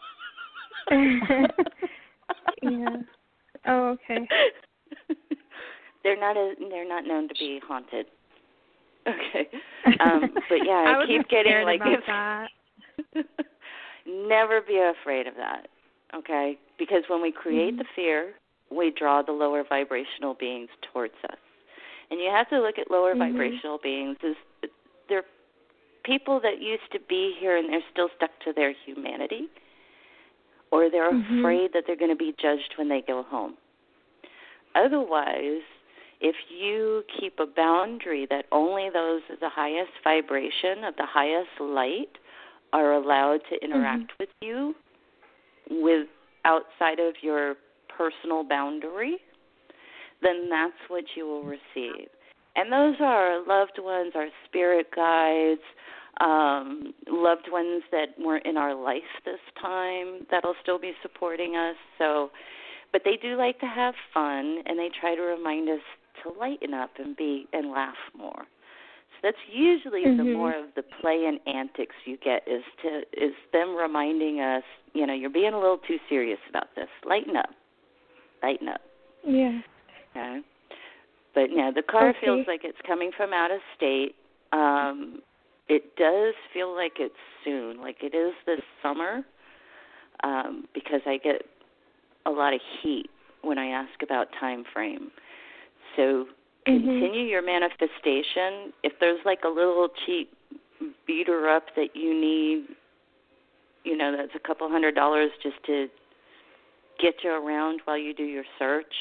Yeah. Oh, okay. They're not known to be haunted. Okay. But yeah, I keep getting like that. Never be afraid of that. Okay? Because when we create the fear, we draw the lower vibrational beings towards us. And you have to look at lower vibrational beings as they're people that used to be here and they're still stuck to their humanity. Or they're afraid that they're going to be judged when they go home. Otherwise, if you keep a boundary that only those of the highest vibration, of the highest light, are allowed to interact with you with outside of your personal boundary, then that's what you will receive. And those are our loved ones, our spirit guides, loved ones that weren't in our life this time that'll still be supporting us. So, but they do like to have fun, and they try to remind us to lighten up and laugh more. So that's usually the more of the play and antics you get is them reminding us, you know, you're being a little too serious about this. Lighten up. Yeah. Okay. But yeah, the car feels like it's coming from out of state. It does feel like it's soon, like it is this summer, because I get a lot of heat when I ask about time frame. So continue your manifestation. If there's like a little cheap beater up that you need, you know, that's a couple $100 just to get you around while you do your search,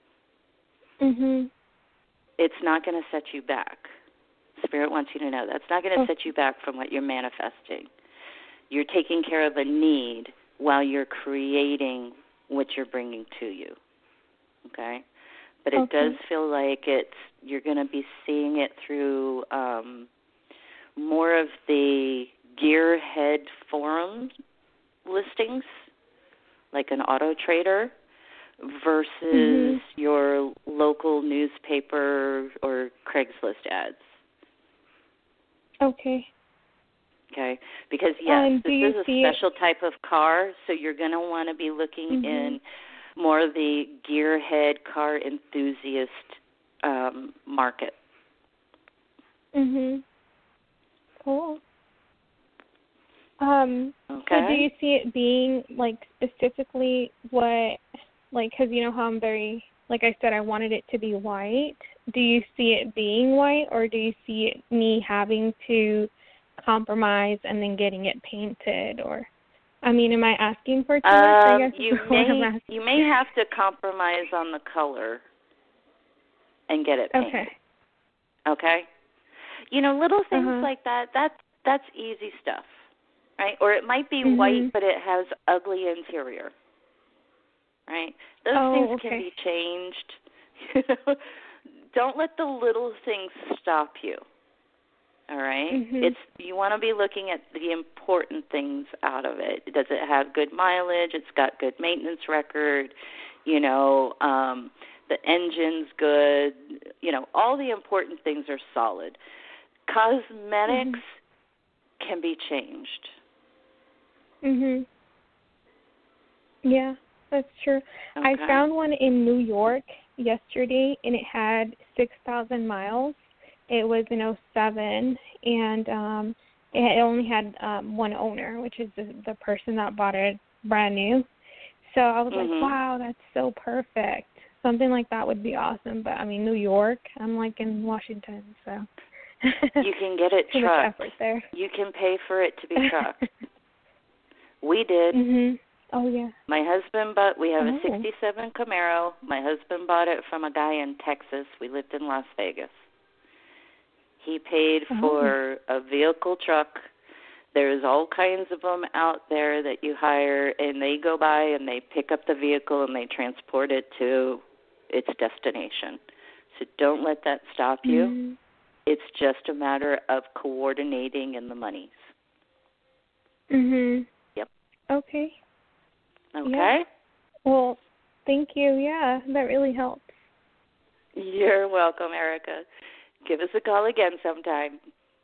it's not going to set you back. Spirit wants you to know that's not going to set you back from what you're manifesting. You're taking care of a need while you're creating what you're bringing to you. Okay? But it does feel like you're going to be seeing it through more of the gearhead forum listings, like an Auto Trader, versus your local newspaper or Craigslist ads. Okay. Okay, because yes, this is a special it? type of car, so you're going to want to be looking in more of the gearhead car enthusiast market. Cool. So do you see it being like specifically what, like, because you know how I'm very, like I said, I wanted it to be white. Do you see it being white, or do you see it me having to compromise and then getting it painted? Or, I mean, am I asking for too much? I guess you may have to compromise on the color and get it painted. Okay. You know, little things like that. That's easy stuff, right? Or it might be white, but it has ugly interior, right? Those things can be changed. Don't let the little things stop you. All right? You want to be looking at the important things out of it. Does it have good mileage? It's got good maintenance record. You know, the engine's good. You know, all the important things are solid. Cosmetics can be changed. Yeah, that's true. Okay. I found one in New York yesterday, and it had 6,000 miles. It was an 07, and it only had one owner, which is the person that bought it brand new. So I was like, wow, that's so perfect. Something like that would be awesome. But, I mean, New York, I'm like in Washington, so. You can get it too trucked. Much effort there. You can pay for it to be trucked. We did. Oh, yeah. My husband we have a 67 Camaro. My husband bought it from a guy in Texas. We lived in Las Vegas. He paid for a vehicle truck. There's all kinds of them out there that you hire, and they go by and they pick up the vehicle and they transport it to its destination. So don't let that stop you. It's just a matter of coordinating in the monies. Yep. Okay. Okay? Yeah. Well, thank you. Yeah, that really helps. You're welcome, Erica. Give us a call again sometime.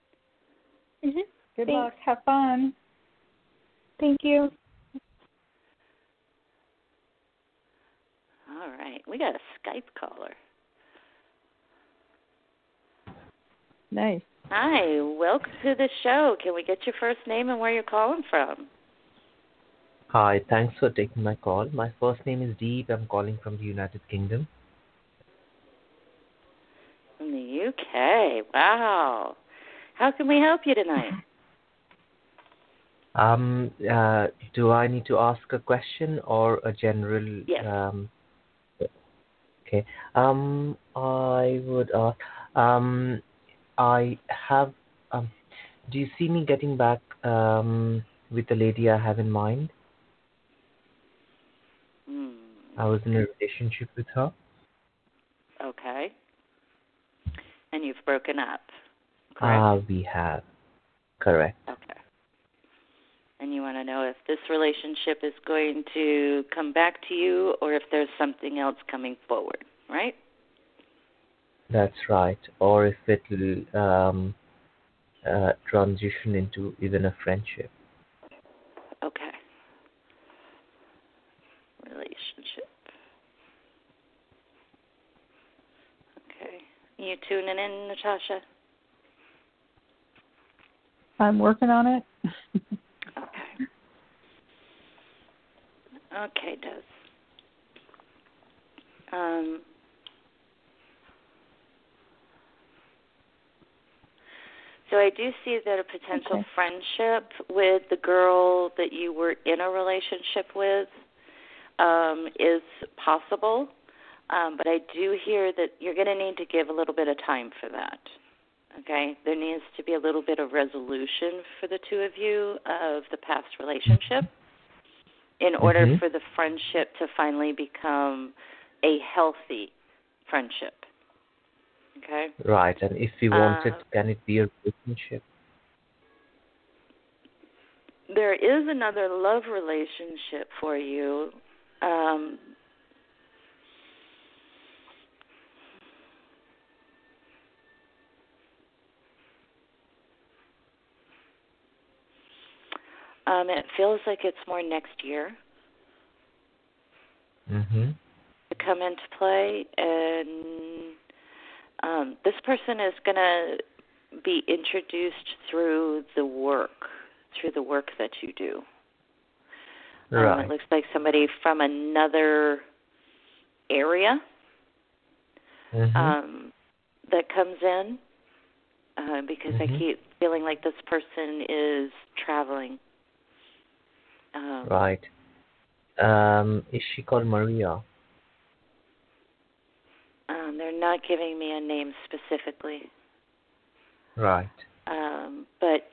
Good luck. Have fun. Thank you. All right. We got a Skype caller. Nice. Hi. Welcome to the show. Can we get your first name and where you're calling from? Hi. Thanks for taking my call. My first name is Deep. I'm calling from the United Kingdom. From the UK. Wow. How can we help you tonight? Do I need to ask a question or a general? Yes. Okay. I would ask. I have. Do you see me getting back with the lady I have in mind? I was in a relationship with her. Okay. And you've broken up, correct? We have. Correct. Okay. And you want to know if this relationship is going to come back to you or if there's something else coming forward, right? That's right. Or if it will transition into even a friendship. Okay. Relationship. Okay. You tuning in, Natasha? I'm working on it. Okay. Okay, Des. So I do see that a potential friendship with the girl that you were in a relationship with is possible, but I do hear that you're going to need to give a little bit of time for that. Okay? There needs to be a little bit of resolution for the two of you of the past relationship in order for the friendship to finally become a healthy friendship. Okay? Right, and if we want it, can it be a relationship? There is another love relationship for you. It feels like it's more next year Mhm. to come into play, and this person is going to be introduced through the work that you do. Right. It looks like somebody from another area Mhm. that comes in because I Mhm. keep feeling like this person is traveling. Right. Is she called Maria? They're not giving me a name specifically, Right. but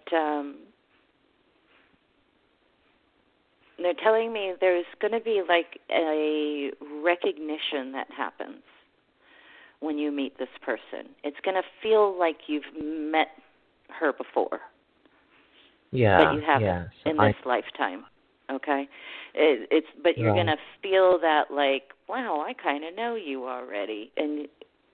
they're telling me there's going to be like a recognition that happens when you meet this person. It's going to feel like you've met her before, Yeah. but you haven't Yeah. So in this lifetime. Okay, but you're Right. going to feel that like, wow, I kind of know you already, and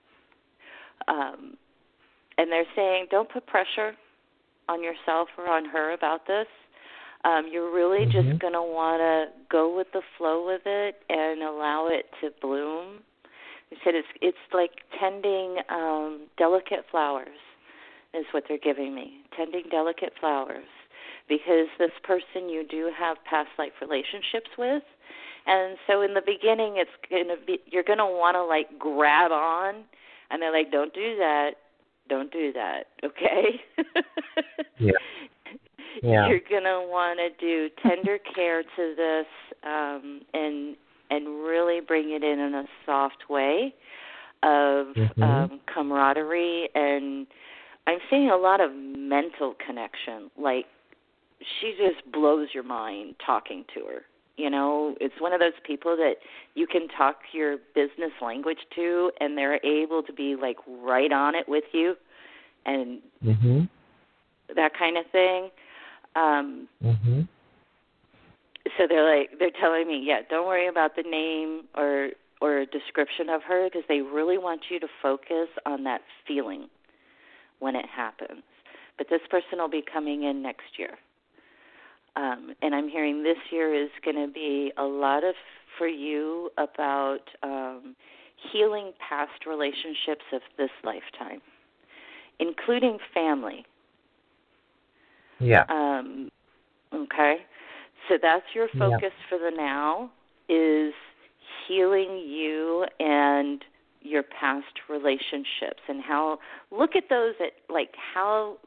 they're saying don't put pressure on yourself or on her about this. You're really just Mhm. going to want to go with the flow with it and allow it to bloom. They said it's like tending delicate flowers is what they're giving me, tending delicate flowers, because this person you do have past life relationships with, and so in the beginning it's going to be you're going to want to like grab on, and they're like, don't do that, okay? Yeah. Yeah. You're going to want to do tender care to this and really bring it in a soft way of Mhm. camaraderie, and I'm seeing a lot of mental connection. Like she just blows your mind talking to her. You know, it's one of those people that you can talk your business language to, and they're able to be like right on it with you, and Mhm. that kind of thing. Mhm. So they're telling me, yeah, don't worry about the name or a description of her, because they really want you to focus on that feeling when it happens. But this person will be coming in next year. And I'm hearing this year is going to be a lot for you about healing past relationships of this lifetime, including family. Yeah. Okay? So that's your Yeah. focus for the now, is healing you and your past relationships, and how look at those at like how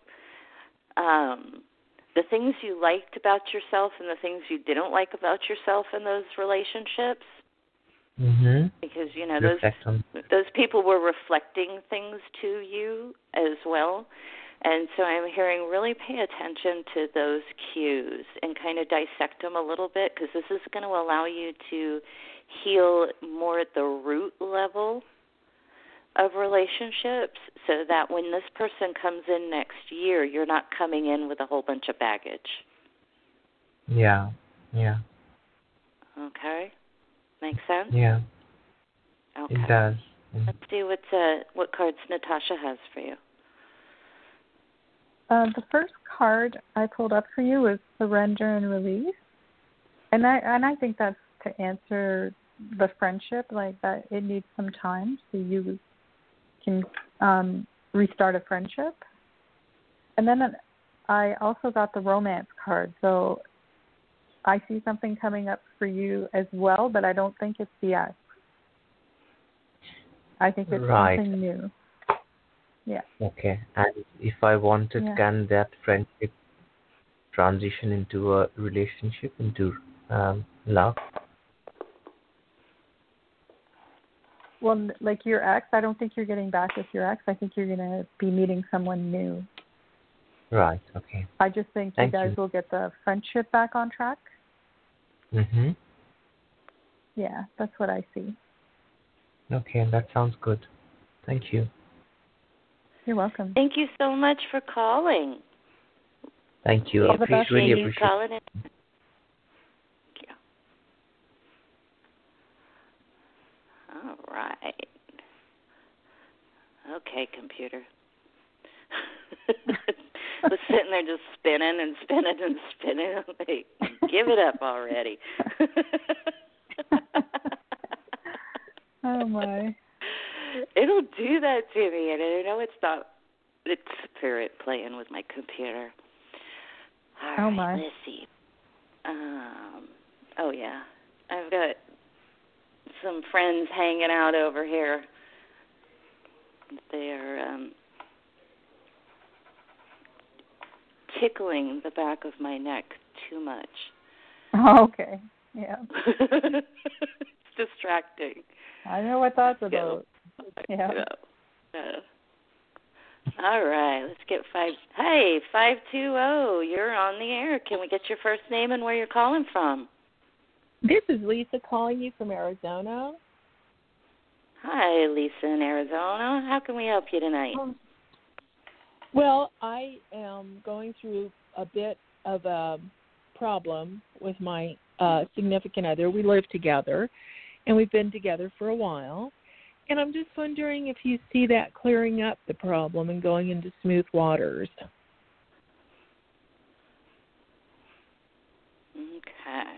the things you liked about yourself and the things you didn't like about yourself in those relationships, Mhm. because Reflect on. those people were reflecting things to you as well. And so I'm hearing really pay attention to those cues and kind of dissect them a little bit, because this is going to allow you to heal more at the root level of relationships, so that when this person comes in next year, you're not coming in with a whole bunch of baggage. Yeah. Yeah. Okay? Make sense? Yeah. Okay. It does. Let's see what cards Natasha has for you. The first card I pulled up for you was surrender and release, and I think that's to answer the friendship, like that it needs some time so you can restart a friendship. And then I also got the romance card, so I see something coming up for you as well, but I don't think it's the ex. I think it's Right. something new. Yeah. Okay. And if I wanted, Yeah. can that friendship transition into a relationship, into love? Well, like your ex, I don't think you're getting back with your ex. I think you're going to be meeting someone new. Right. Okay. I just think Thank you guys will get the friendship back on track. Mhm. Yeah, that's what I see. Okay, that sounds good. Thank you. You're welcome. Thank you so much for calling. Thank you. We I All the best. really appreciate you appreciate calling in. Thank you. All right. Okay, computer. was sitting there just spinning and spinning and spinning. I'm like, give it up already. Oh, my. It'll do that to me, and I know it's not, it's spirit playing with my computer. All right, let's see. Oh, yeah. I've got some friends hanging out over here. They're tickling the back of my neck too much. Oh, okay. Yeah. It's distracting. I know what that's about. Yeah. All right, let's get 520. You're on the air. Can we get your first name and where you're calling from? This is Lisa calling you from Arizona. Hi, Lisa in Arizona. How can we help you tonight? Well, I am going through a bit of a problem with my significant other. We live together, and we've been together for a while. And I'm just wondering if you see that clearing up the problem and going into smooth waters. Okay.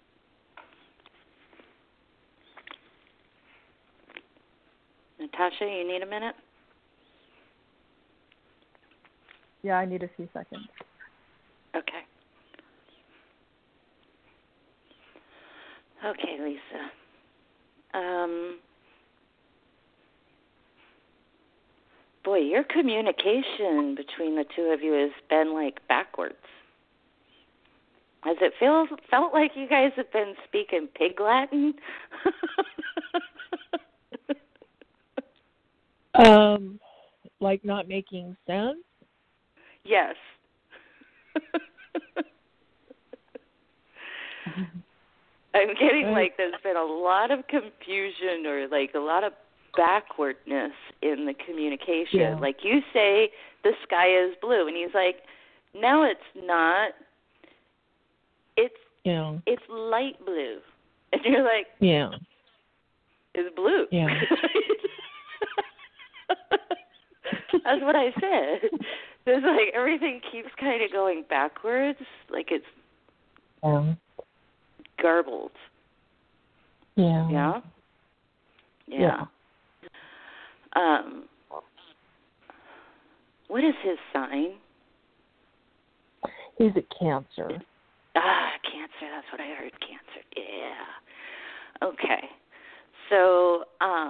Natasha, you need a minute? Yeah, I need a few seconds. Okay. Okay, Lisa. Boy, your communication between the two of you has been like backwards. Has it felt like you guys have been speaking pig Latin? Like not making sense? Yes. I'm getting like there's been a lot of confusion or like a lot of backwardness in the communication. Yeah. Like you say, the sky is blue, and he's like, no, it's not. It's light blue, and you're like, it's blue. Yeah. That's what I said. There's like everything keeps kind of going backwards, like it's garbled. Yeah. Yeah. What is his sign? He's a Cancer. Cancer. That's what I heard. Cancer. Yeah. Okay. So,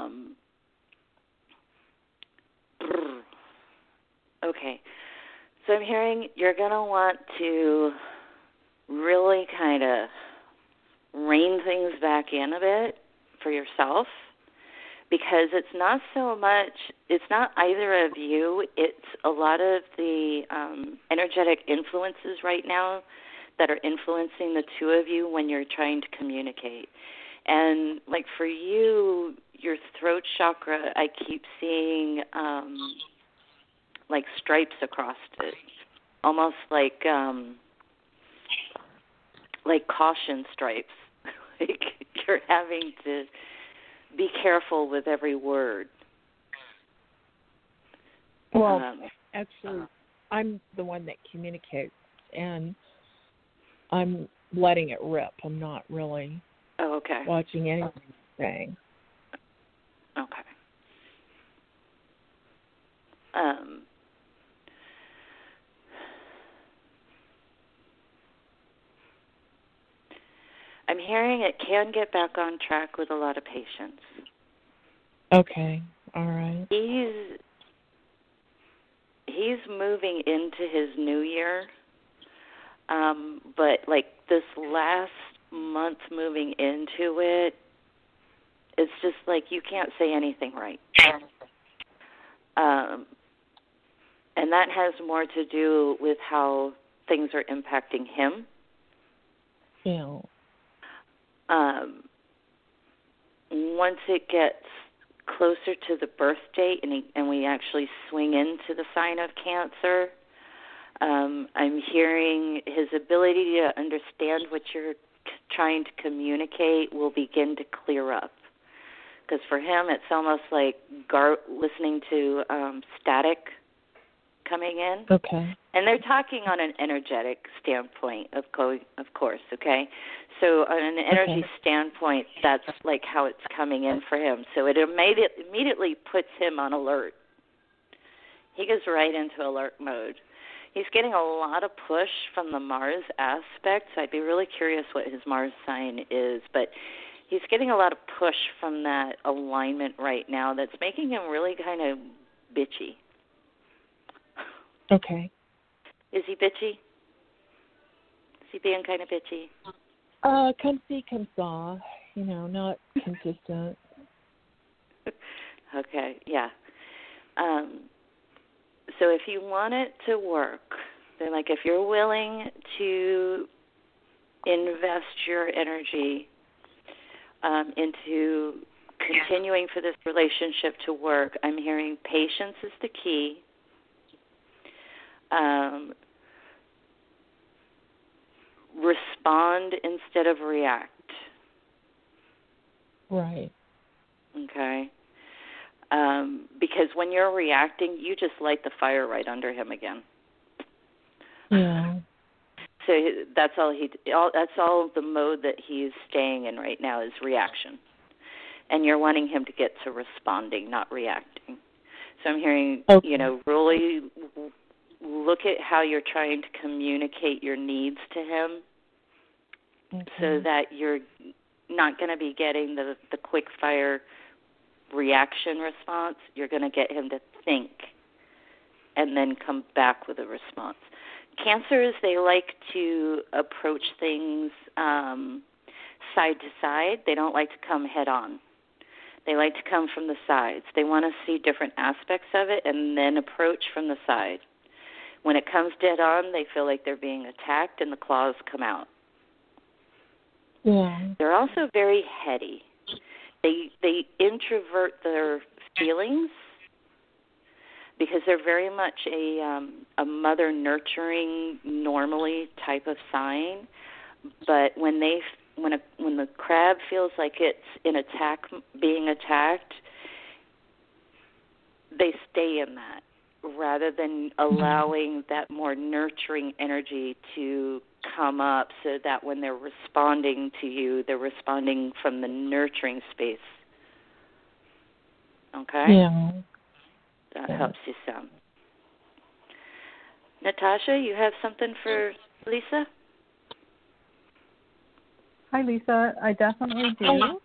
okay. So I'm hearing you're going to want to really kind of rein things back in a bit for yourself, because it's not either of you, it's a lot of the energetic influences right now that are influencing the two of you when you're trying to communicate. And like for you, your throat chakra, I keep seeing like stripes across it, almost like caution stripes. Like you're having to be careful with every word. Well, actually, I'm the one that communicates, and I'm letting it rip. I'm not really watching anything saying. Okay. I'm hearing it can get back on track with a lot of patience. Okay. All right. He's moving into his new year, but like this last month moving into it, it's just like you can't say anything right. And that has more to do with how things are impacting him. Yeah. Once it gets closer to the birth date and we actually swing into the sign of Cancer, I'm hearing his ability to understand what you're trying to communicate will begin to clear up. Because for him, it's almost like listening to static coming in. Okay. And they're talking on an energetic standpoint, of course, okay? So on an energy standpoint, that's like how it's coming in for him. So it immediately puts him on alert. He goes right into alert mode. He's getting a lot of push from the Mars aspect. So I'd be really curious what his Mars sign is, but he's getting a lot of push from that alignment right now that's making him really kind of bitchy. Okay. Is he bitchy? Is he being kind of bitchy? Come see, come saw. Not consistent. Okay, yeah. So if you want it to work, then like if you're willing to invest your energy into continuing for this relationship to work, I'm hearing patience is the key. Respond instead of react. Right. Okay. Because when you're reacting, you just light the fire right under him again. Yeah. So that's all the mode that he's staying in right now is reaction. And you're wanting him to get to responding, not reacting. So I'm hearing, really look at how you're trying to communicate your needs to him so that you're not going to be getting the quick fire reaction response. You're going to get him to think and then come back with a response. Cancers, they like to approach things side to side. They don't like to come head on. They like to come from the sides. They want to see different aspects of it and then approach from the side. When it comes dead on, they feel like they're being attacked and the claws come out. Yeah. They're also very heady. They introvert their feelings because they're very much a mother nurturing normally type of sign. But when the crab feels like it's being attacked, they stay in that rather than allowing that more nurturing energy to come up so that when they're responding to you, they're responding from the nurturing space. Okay? Yeah. That helps you some. Natasha, you have something for Lisa? Hi, Lisa. I definitely do.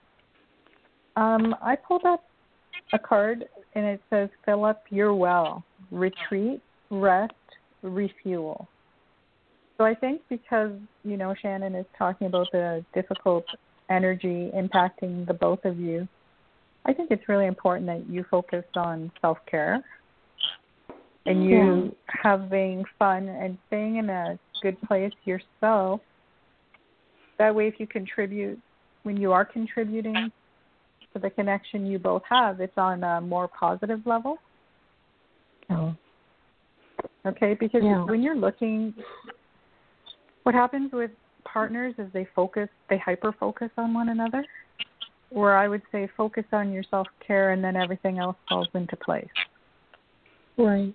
I pulled up a card, and it says, fill up your well, retreat, rest, refuel. So I think because, Shannon is talking about the difficult energy impacting the both of you, I think it's really important that you focus on self-care and you having fun and staying in a good place yourself. That way, if you contribute, when you are contributing to the connection you both have, it's on a more positive level. Oh. Okay, because when you're looking, what happens with partners is they hyper-focus on one another, where I would say focus on your self-care and then everything else falls into place. Right.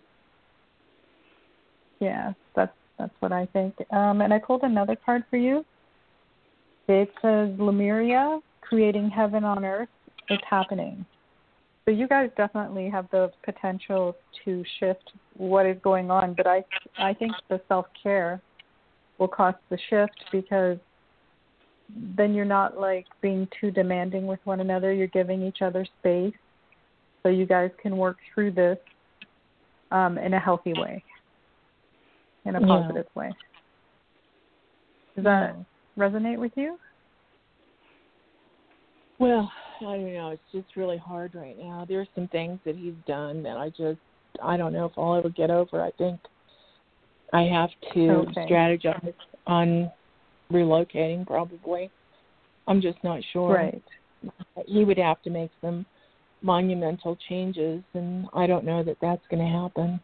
Yeah, that's what I think. And I pulled another card for you. It says, Lemuria, creating heaven on earth, it's happening. So you guys definitely have the potential to shift what is going on, but I think the self-care will cause the shift because then you're not like being too demanding with one another. You're giving each other space so you guys can work through this in a healthy way, in a positive way. Does that resonate with you? Well, I don't know. It's just really hard right now. There's some things that he's done that I don't know if I'll ever get over. I think I have to strategize on relocating probably. I'm just not sure. Right. He would have to make some monumental changes, and I don't know that that's going to happen.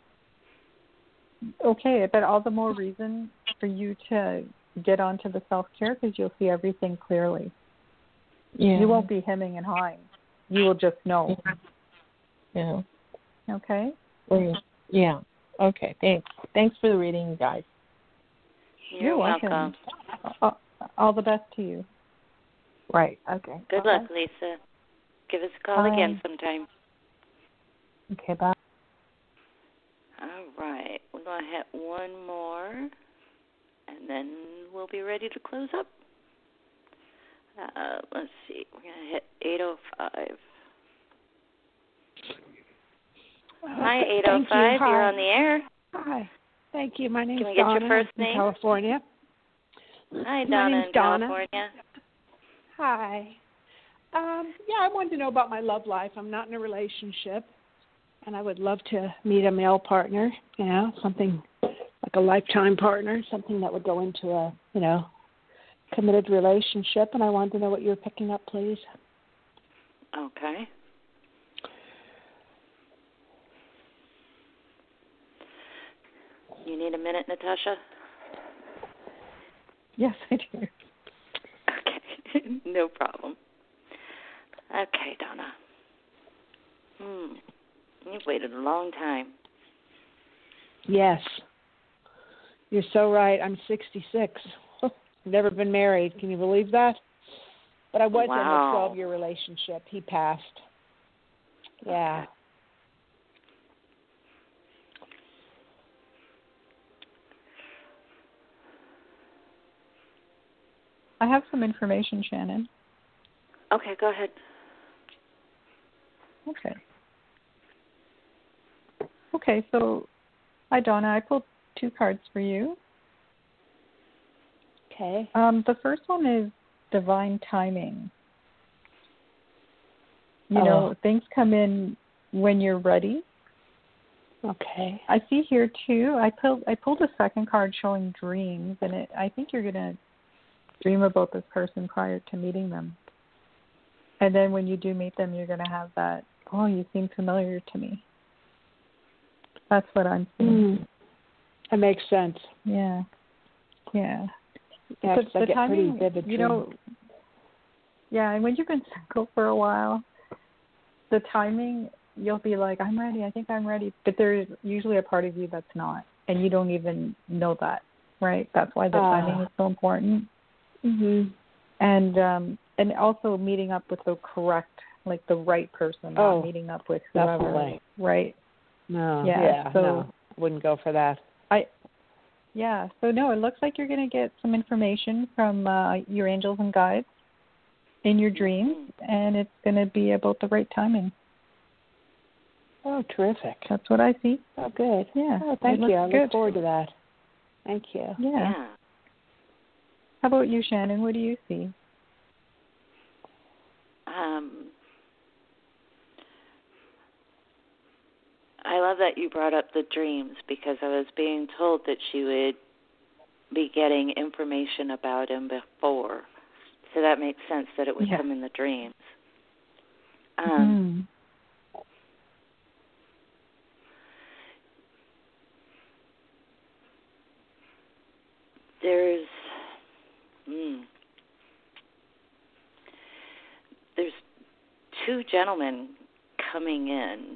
Okay, but all the more reason for you to get onto the self-care because you'll see everything clearly. Yeah. You won't be hemming and hawing. You will just know. Yeah. Okay? Yeah. Okay, thanks. Thanks for the reading, guys. You're welcome. All the best to you. Right. Okay. Good luck, Lisa. Give us a call again sometime. Okay, bye. All right. We're going to hit one more, and then we'll be ready to close up. Let's see. We're going to hit 805. Hi, 805. You're on the air. Hi. Thank you. My name's Donna. Can we get your first name? California. Hi, Donna in California. Hi. I wanted to know about my love life. I'm not in a relationship, and I would love to meet a male partner, something like a lifetime partner, something that would go into a, committed relationship, and I wanted to know what you were picking up, please. Okay. You need a minute, Natasha? Yes, I do. Okay, no problem. Okay, Donna. You've waited a long time. Yes. You're so right. I'm 66. Never been married. Can you believe that? But I was in a 12-year relationship. He passed. Yeah. Okay. I have some information, Shannon. Okay, go ahead. Okay, so hi, Donna. I pulled 2 cards for you. Okay. The first one is divine timing. You know, things come in when you're ready. Okay. I see here too. I pulled a second card showing dreams, and I think you're gonna dream about this person prior to meeting them. And then when you do meet them, you're gonna have that, oh, you seem familiar to me. That's what I'm seeing. That makes sense. Yeah. Yeah, the get timing, pretty vivid. And when you've been single for a while, the timing, you'll be like, I'm ready, I think I'm ready. But there's usually a part of you that's not, and you don't even know that, right? That's why the timing is so important. Mm-hmm. And also meeting up with the correct, like the right person, not meeting up with whoever, definitely. right? No, so wouldn't go for that. So it looks like you're going to get some information from your angels and guides in your dreams, and it's going to be about the right timing. Oh, terrific. That's what I see. Oh, good. Yeah. Oh, thank you. I look forward to that. Thank you. Yeah. How about you, Shannon? What do you see? I love that you brought up the dreams, because I was being told that she would be getting information about him before. So that makes sense that it would come in the dreams. There's 2 gentlemen coming in.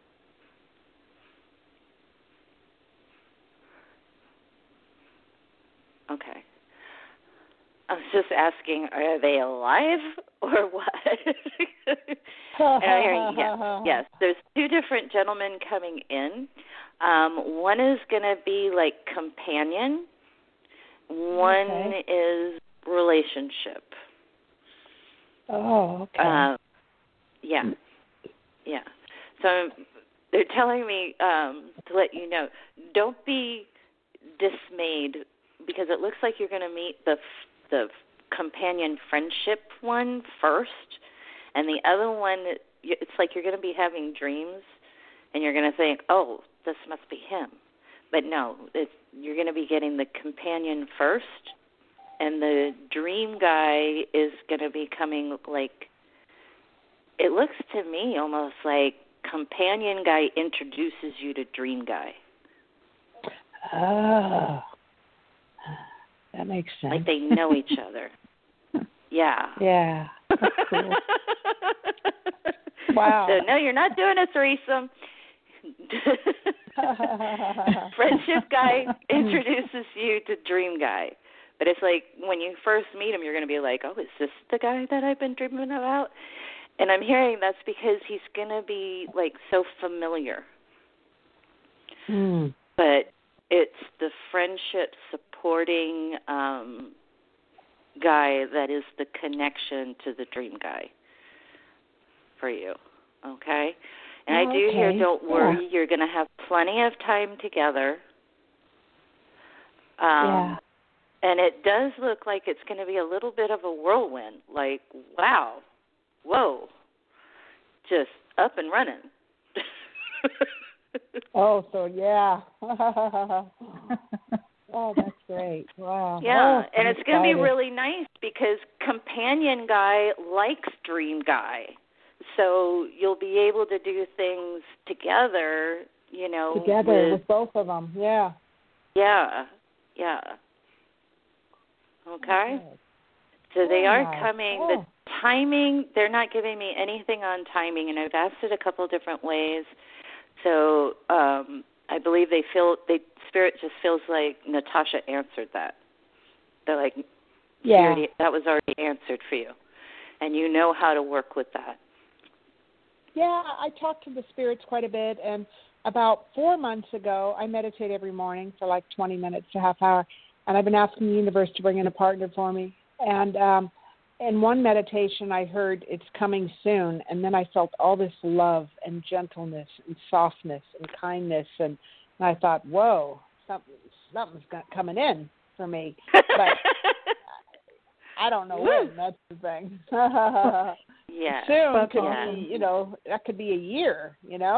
Okay. I was just asking, are they alive or what? And I'm hearing, yes. There's 2 different gentlemen coming in. One is going to be like companion. One is relationship. Oh, okay. Yeah. So they're telling me to let you know, don't be dismayed, because it looks like you're going to meet the companion friendship one first, and the other one, it's like you're going to be having dreams, and you're going to think, oh, this must be him. But no, you're going to be getting the companion first, and the dream guy is going to be coming like, it looks to me almost like companion guy introduces you to dream guy. Oh, that makes sense. Like they know each other. Yeah. Yeah. That's cool. Wow. So no, you're not doing a threesome. Friendship guy introduces you to dream guy. But it's like when you first meet him, you're going to be like, oh, is this the guy that I've been dreaming about? And I'm hearing that's because he's going to be, like, so familiar. But it's the friendship supporting guy that is the connection to the dream guy for you, okay? And I do hear, don't worry, you're going to have plenty of time together. And it does look like it's going to be a little bit of a whirlwind, like, wow, whoa, just up and running. Oh, that's great. Wow. Yeah, and it's going to be really nice because companion guy likes dream guy. So you'll be able to do things together, you know. Together with both of them, yeah. Yeah. Okay. So they are coming. The timing, they're not giving me anything on timing, and I've asked it a couple different ways. So I believe Spirit just feels like Natasha answered that. They're like, that was already answered for you, and you know how to work with that. Yeah, I talk to the spirits quite a bit, and about 4 months ago, I meditate every morning for like 20 minutes to half hour, and I've been asking the universe to bring in a partner for me. And in one meditation, I heard it's coming soon, and then I felt all this love and gentleness and softness and kindness, and I thought, whoa, something's coming in for me. But I don't know when. That's the thing. Yeah. Soon could be, that could be a year,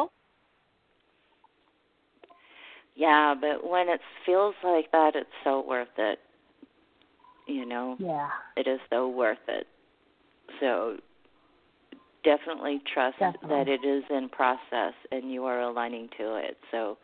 Yeah, but when it feels like that, it's so worth it. Yeah. It is so worth it. So definitely trust that it is in process and you are aligning to it. So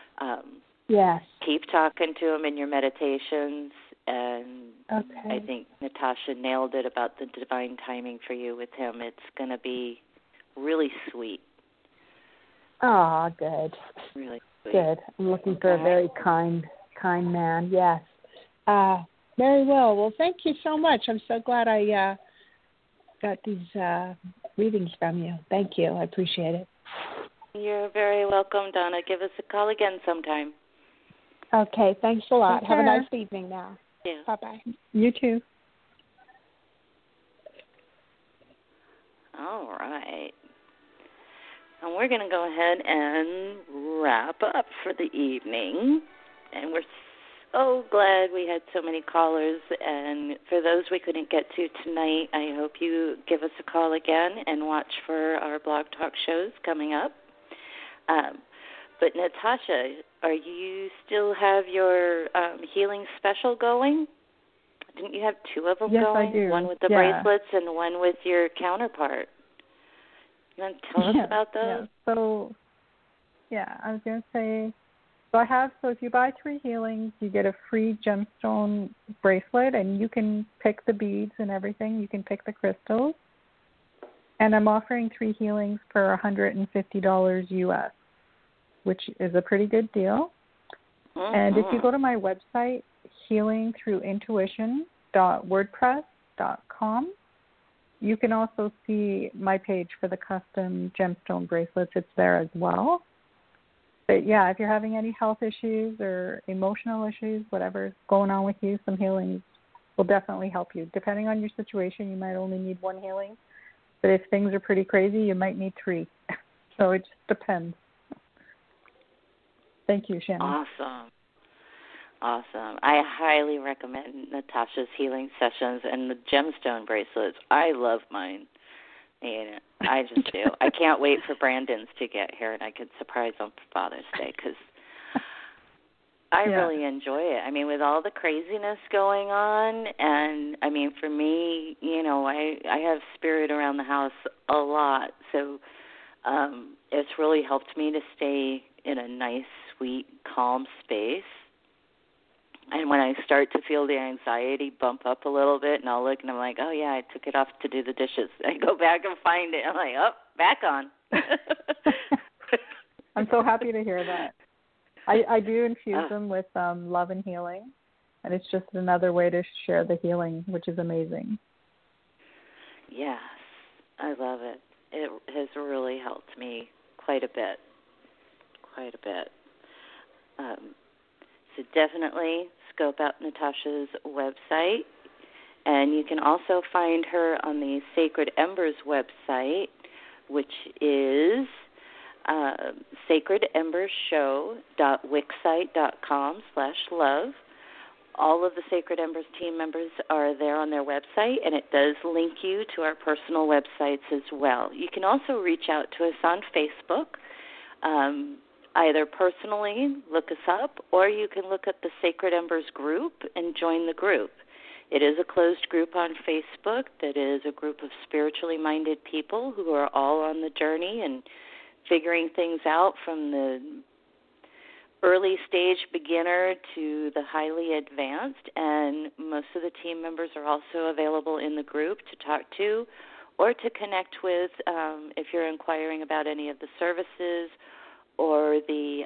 keep talking to him in your meditations. And I think Natasha nailed it about the divine timing for you with him. It's going to be really sweet. Oh, good. Really sweet. Good. I'm looking for a very kind man. Yes. Very well. Well, thank you so much. I'm so glad I got these readings from you. Thank you. I appreciate it. You're very welcome, Donna. Give us a call again sometime. Okay. Thanks a lot. Have a nice evening now. Yeah. Bye-bye. You too. All right. And we're going to go ahead and wrap up for the evening. And we're so glad we had so many callers. And for those we couldn't get to tonight, I hope you give us a call again and watch for our Blog Talk shows coming up. But Natasha, are you still have your healing special going? Didn't you have two of them going? Yes, I do. One with the bracelets and one with your counterpart. You want to tell us about those? Yeah. So, I was going to say, so if you buy 3 healings, you get a free gemstone bracelet, and you can pick the beads and everything. You can pick the crystals. And I'm offering 3 healings for $150 US, which is a pretty good deal. Mm-hmm. And if you go to my website, healingthroughintuition.wordpress.com, you can also see my page for the custom gemstone bracelets. It's there as well. But, if you're having any health issues or emotional issues, whatever's going on with you, some healings will definitely help you. Depending on your situation, you might only need 1 healing. But if things are pretty crazy, you might need 3. So it just depends. Thank you, Shannon. Awesome. I highly recommend Natasha's healing sessions and the gemstone bracelets. I love mine. I just do. I can't wait for Brandon's to get here and I can surprise him for Father's Day because I really enjoy it. I mean, with all the craziness going on, and I mean, for me, I have spirit around the house a lot, so it's really helped me to stay in a nice, sweet, calm space. And when I start to feel the anxiety bump up a little bit, and I'll look and I'm like, oh, yeah, I took it off to do the dishes. I go back and find it. I'm like, oh, back on. I'm so happy to hear that. I do infuse them with love and healing, and it's just another way to share the healing, which is amazing. Yes, I love it. It has really helped me quite a bit. So definitely scope out Natasha's website. And you can also find her on the Sacred Embers website, which is sacredembersshow.wixsite.com/love. All of the Sacred Embers team members are there on their website, and it does link you to our personal websites as well. You can also reach out to us on Facebook, either personally, look us up, or you can look at the Sacred Embers group and join the group. It is a closed group on Facebook that is a group of spiritually minded people who are all on the journey and figuring things out from the early stage beginner to the highly advanced, and most of the team members are also available in the group to talk to or to connect with if you're inquiring about any of the services or the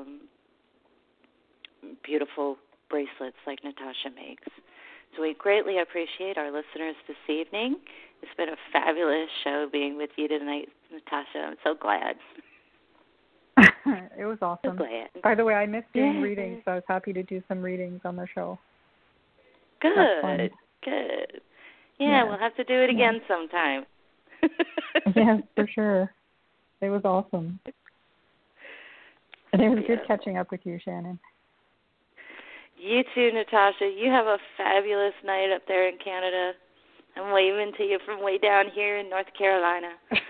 beautiful bracelets like Natasha makes. So we greatly appreciate our listeners this evening. It's been a fabulous show being with you tonight, Natasha. I'm so glad. It was awesome. So glad. By the way, I missed doing readings, so I was happy to do some readings on the show. Good. Yeah, we'll have to do it again sometime. Yes, for sure. It was awesome. And it was good catching up with you, Shannon. You too, Natasha. You have a fabulous night up there in Canada. I'm waving to you from way down here in North Carolina.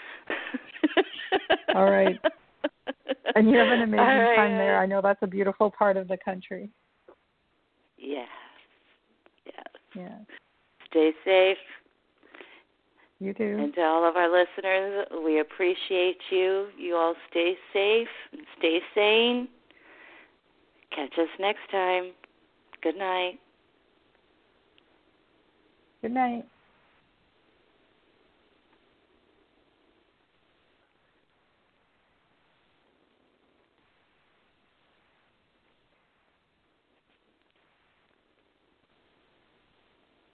All right. And you have an amazing time there. I know that's a beautiful part of the country. Yes. Yeah. Stay safe. You too. And to all of our listeners, we appreciate you. You all stay safe and stay sane. Catch us next time. Good night. Good night.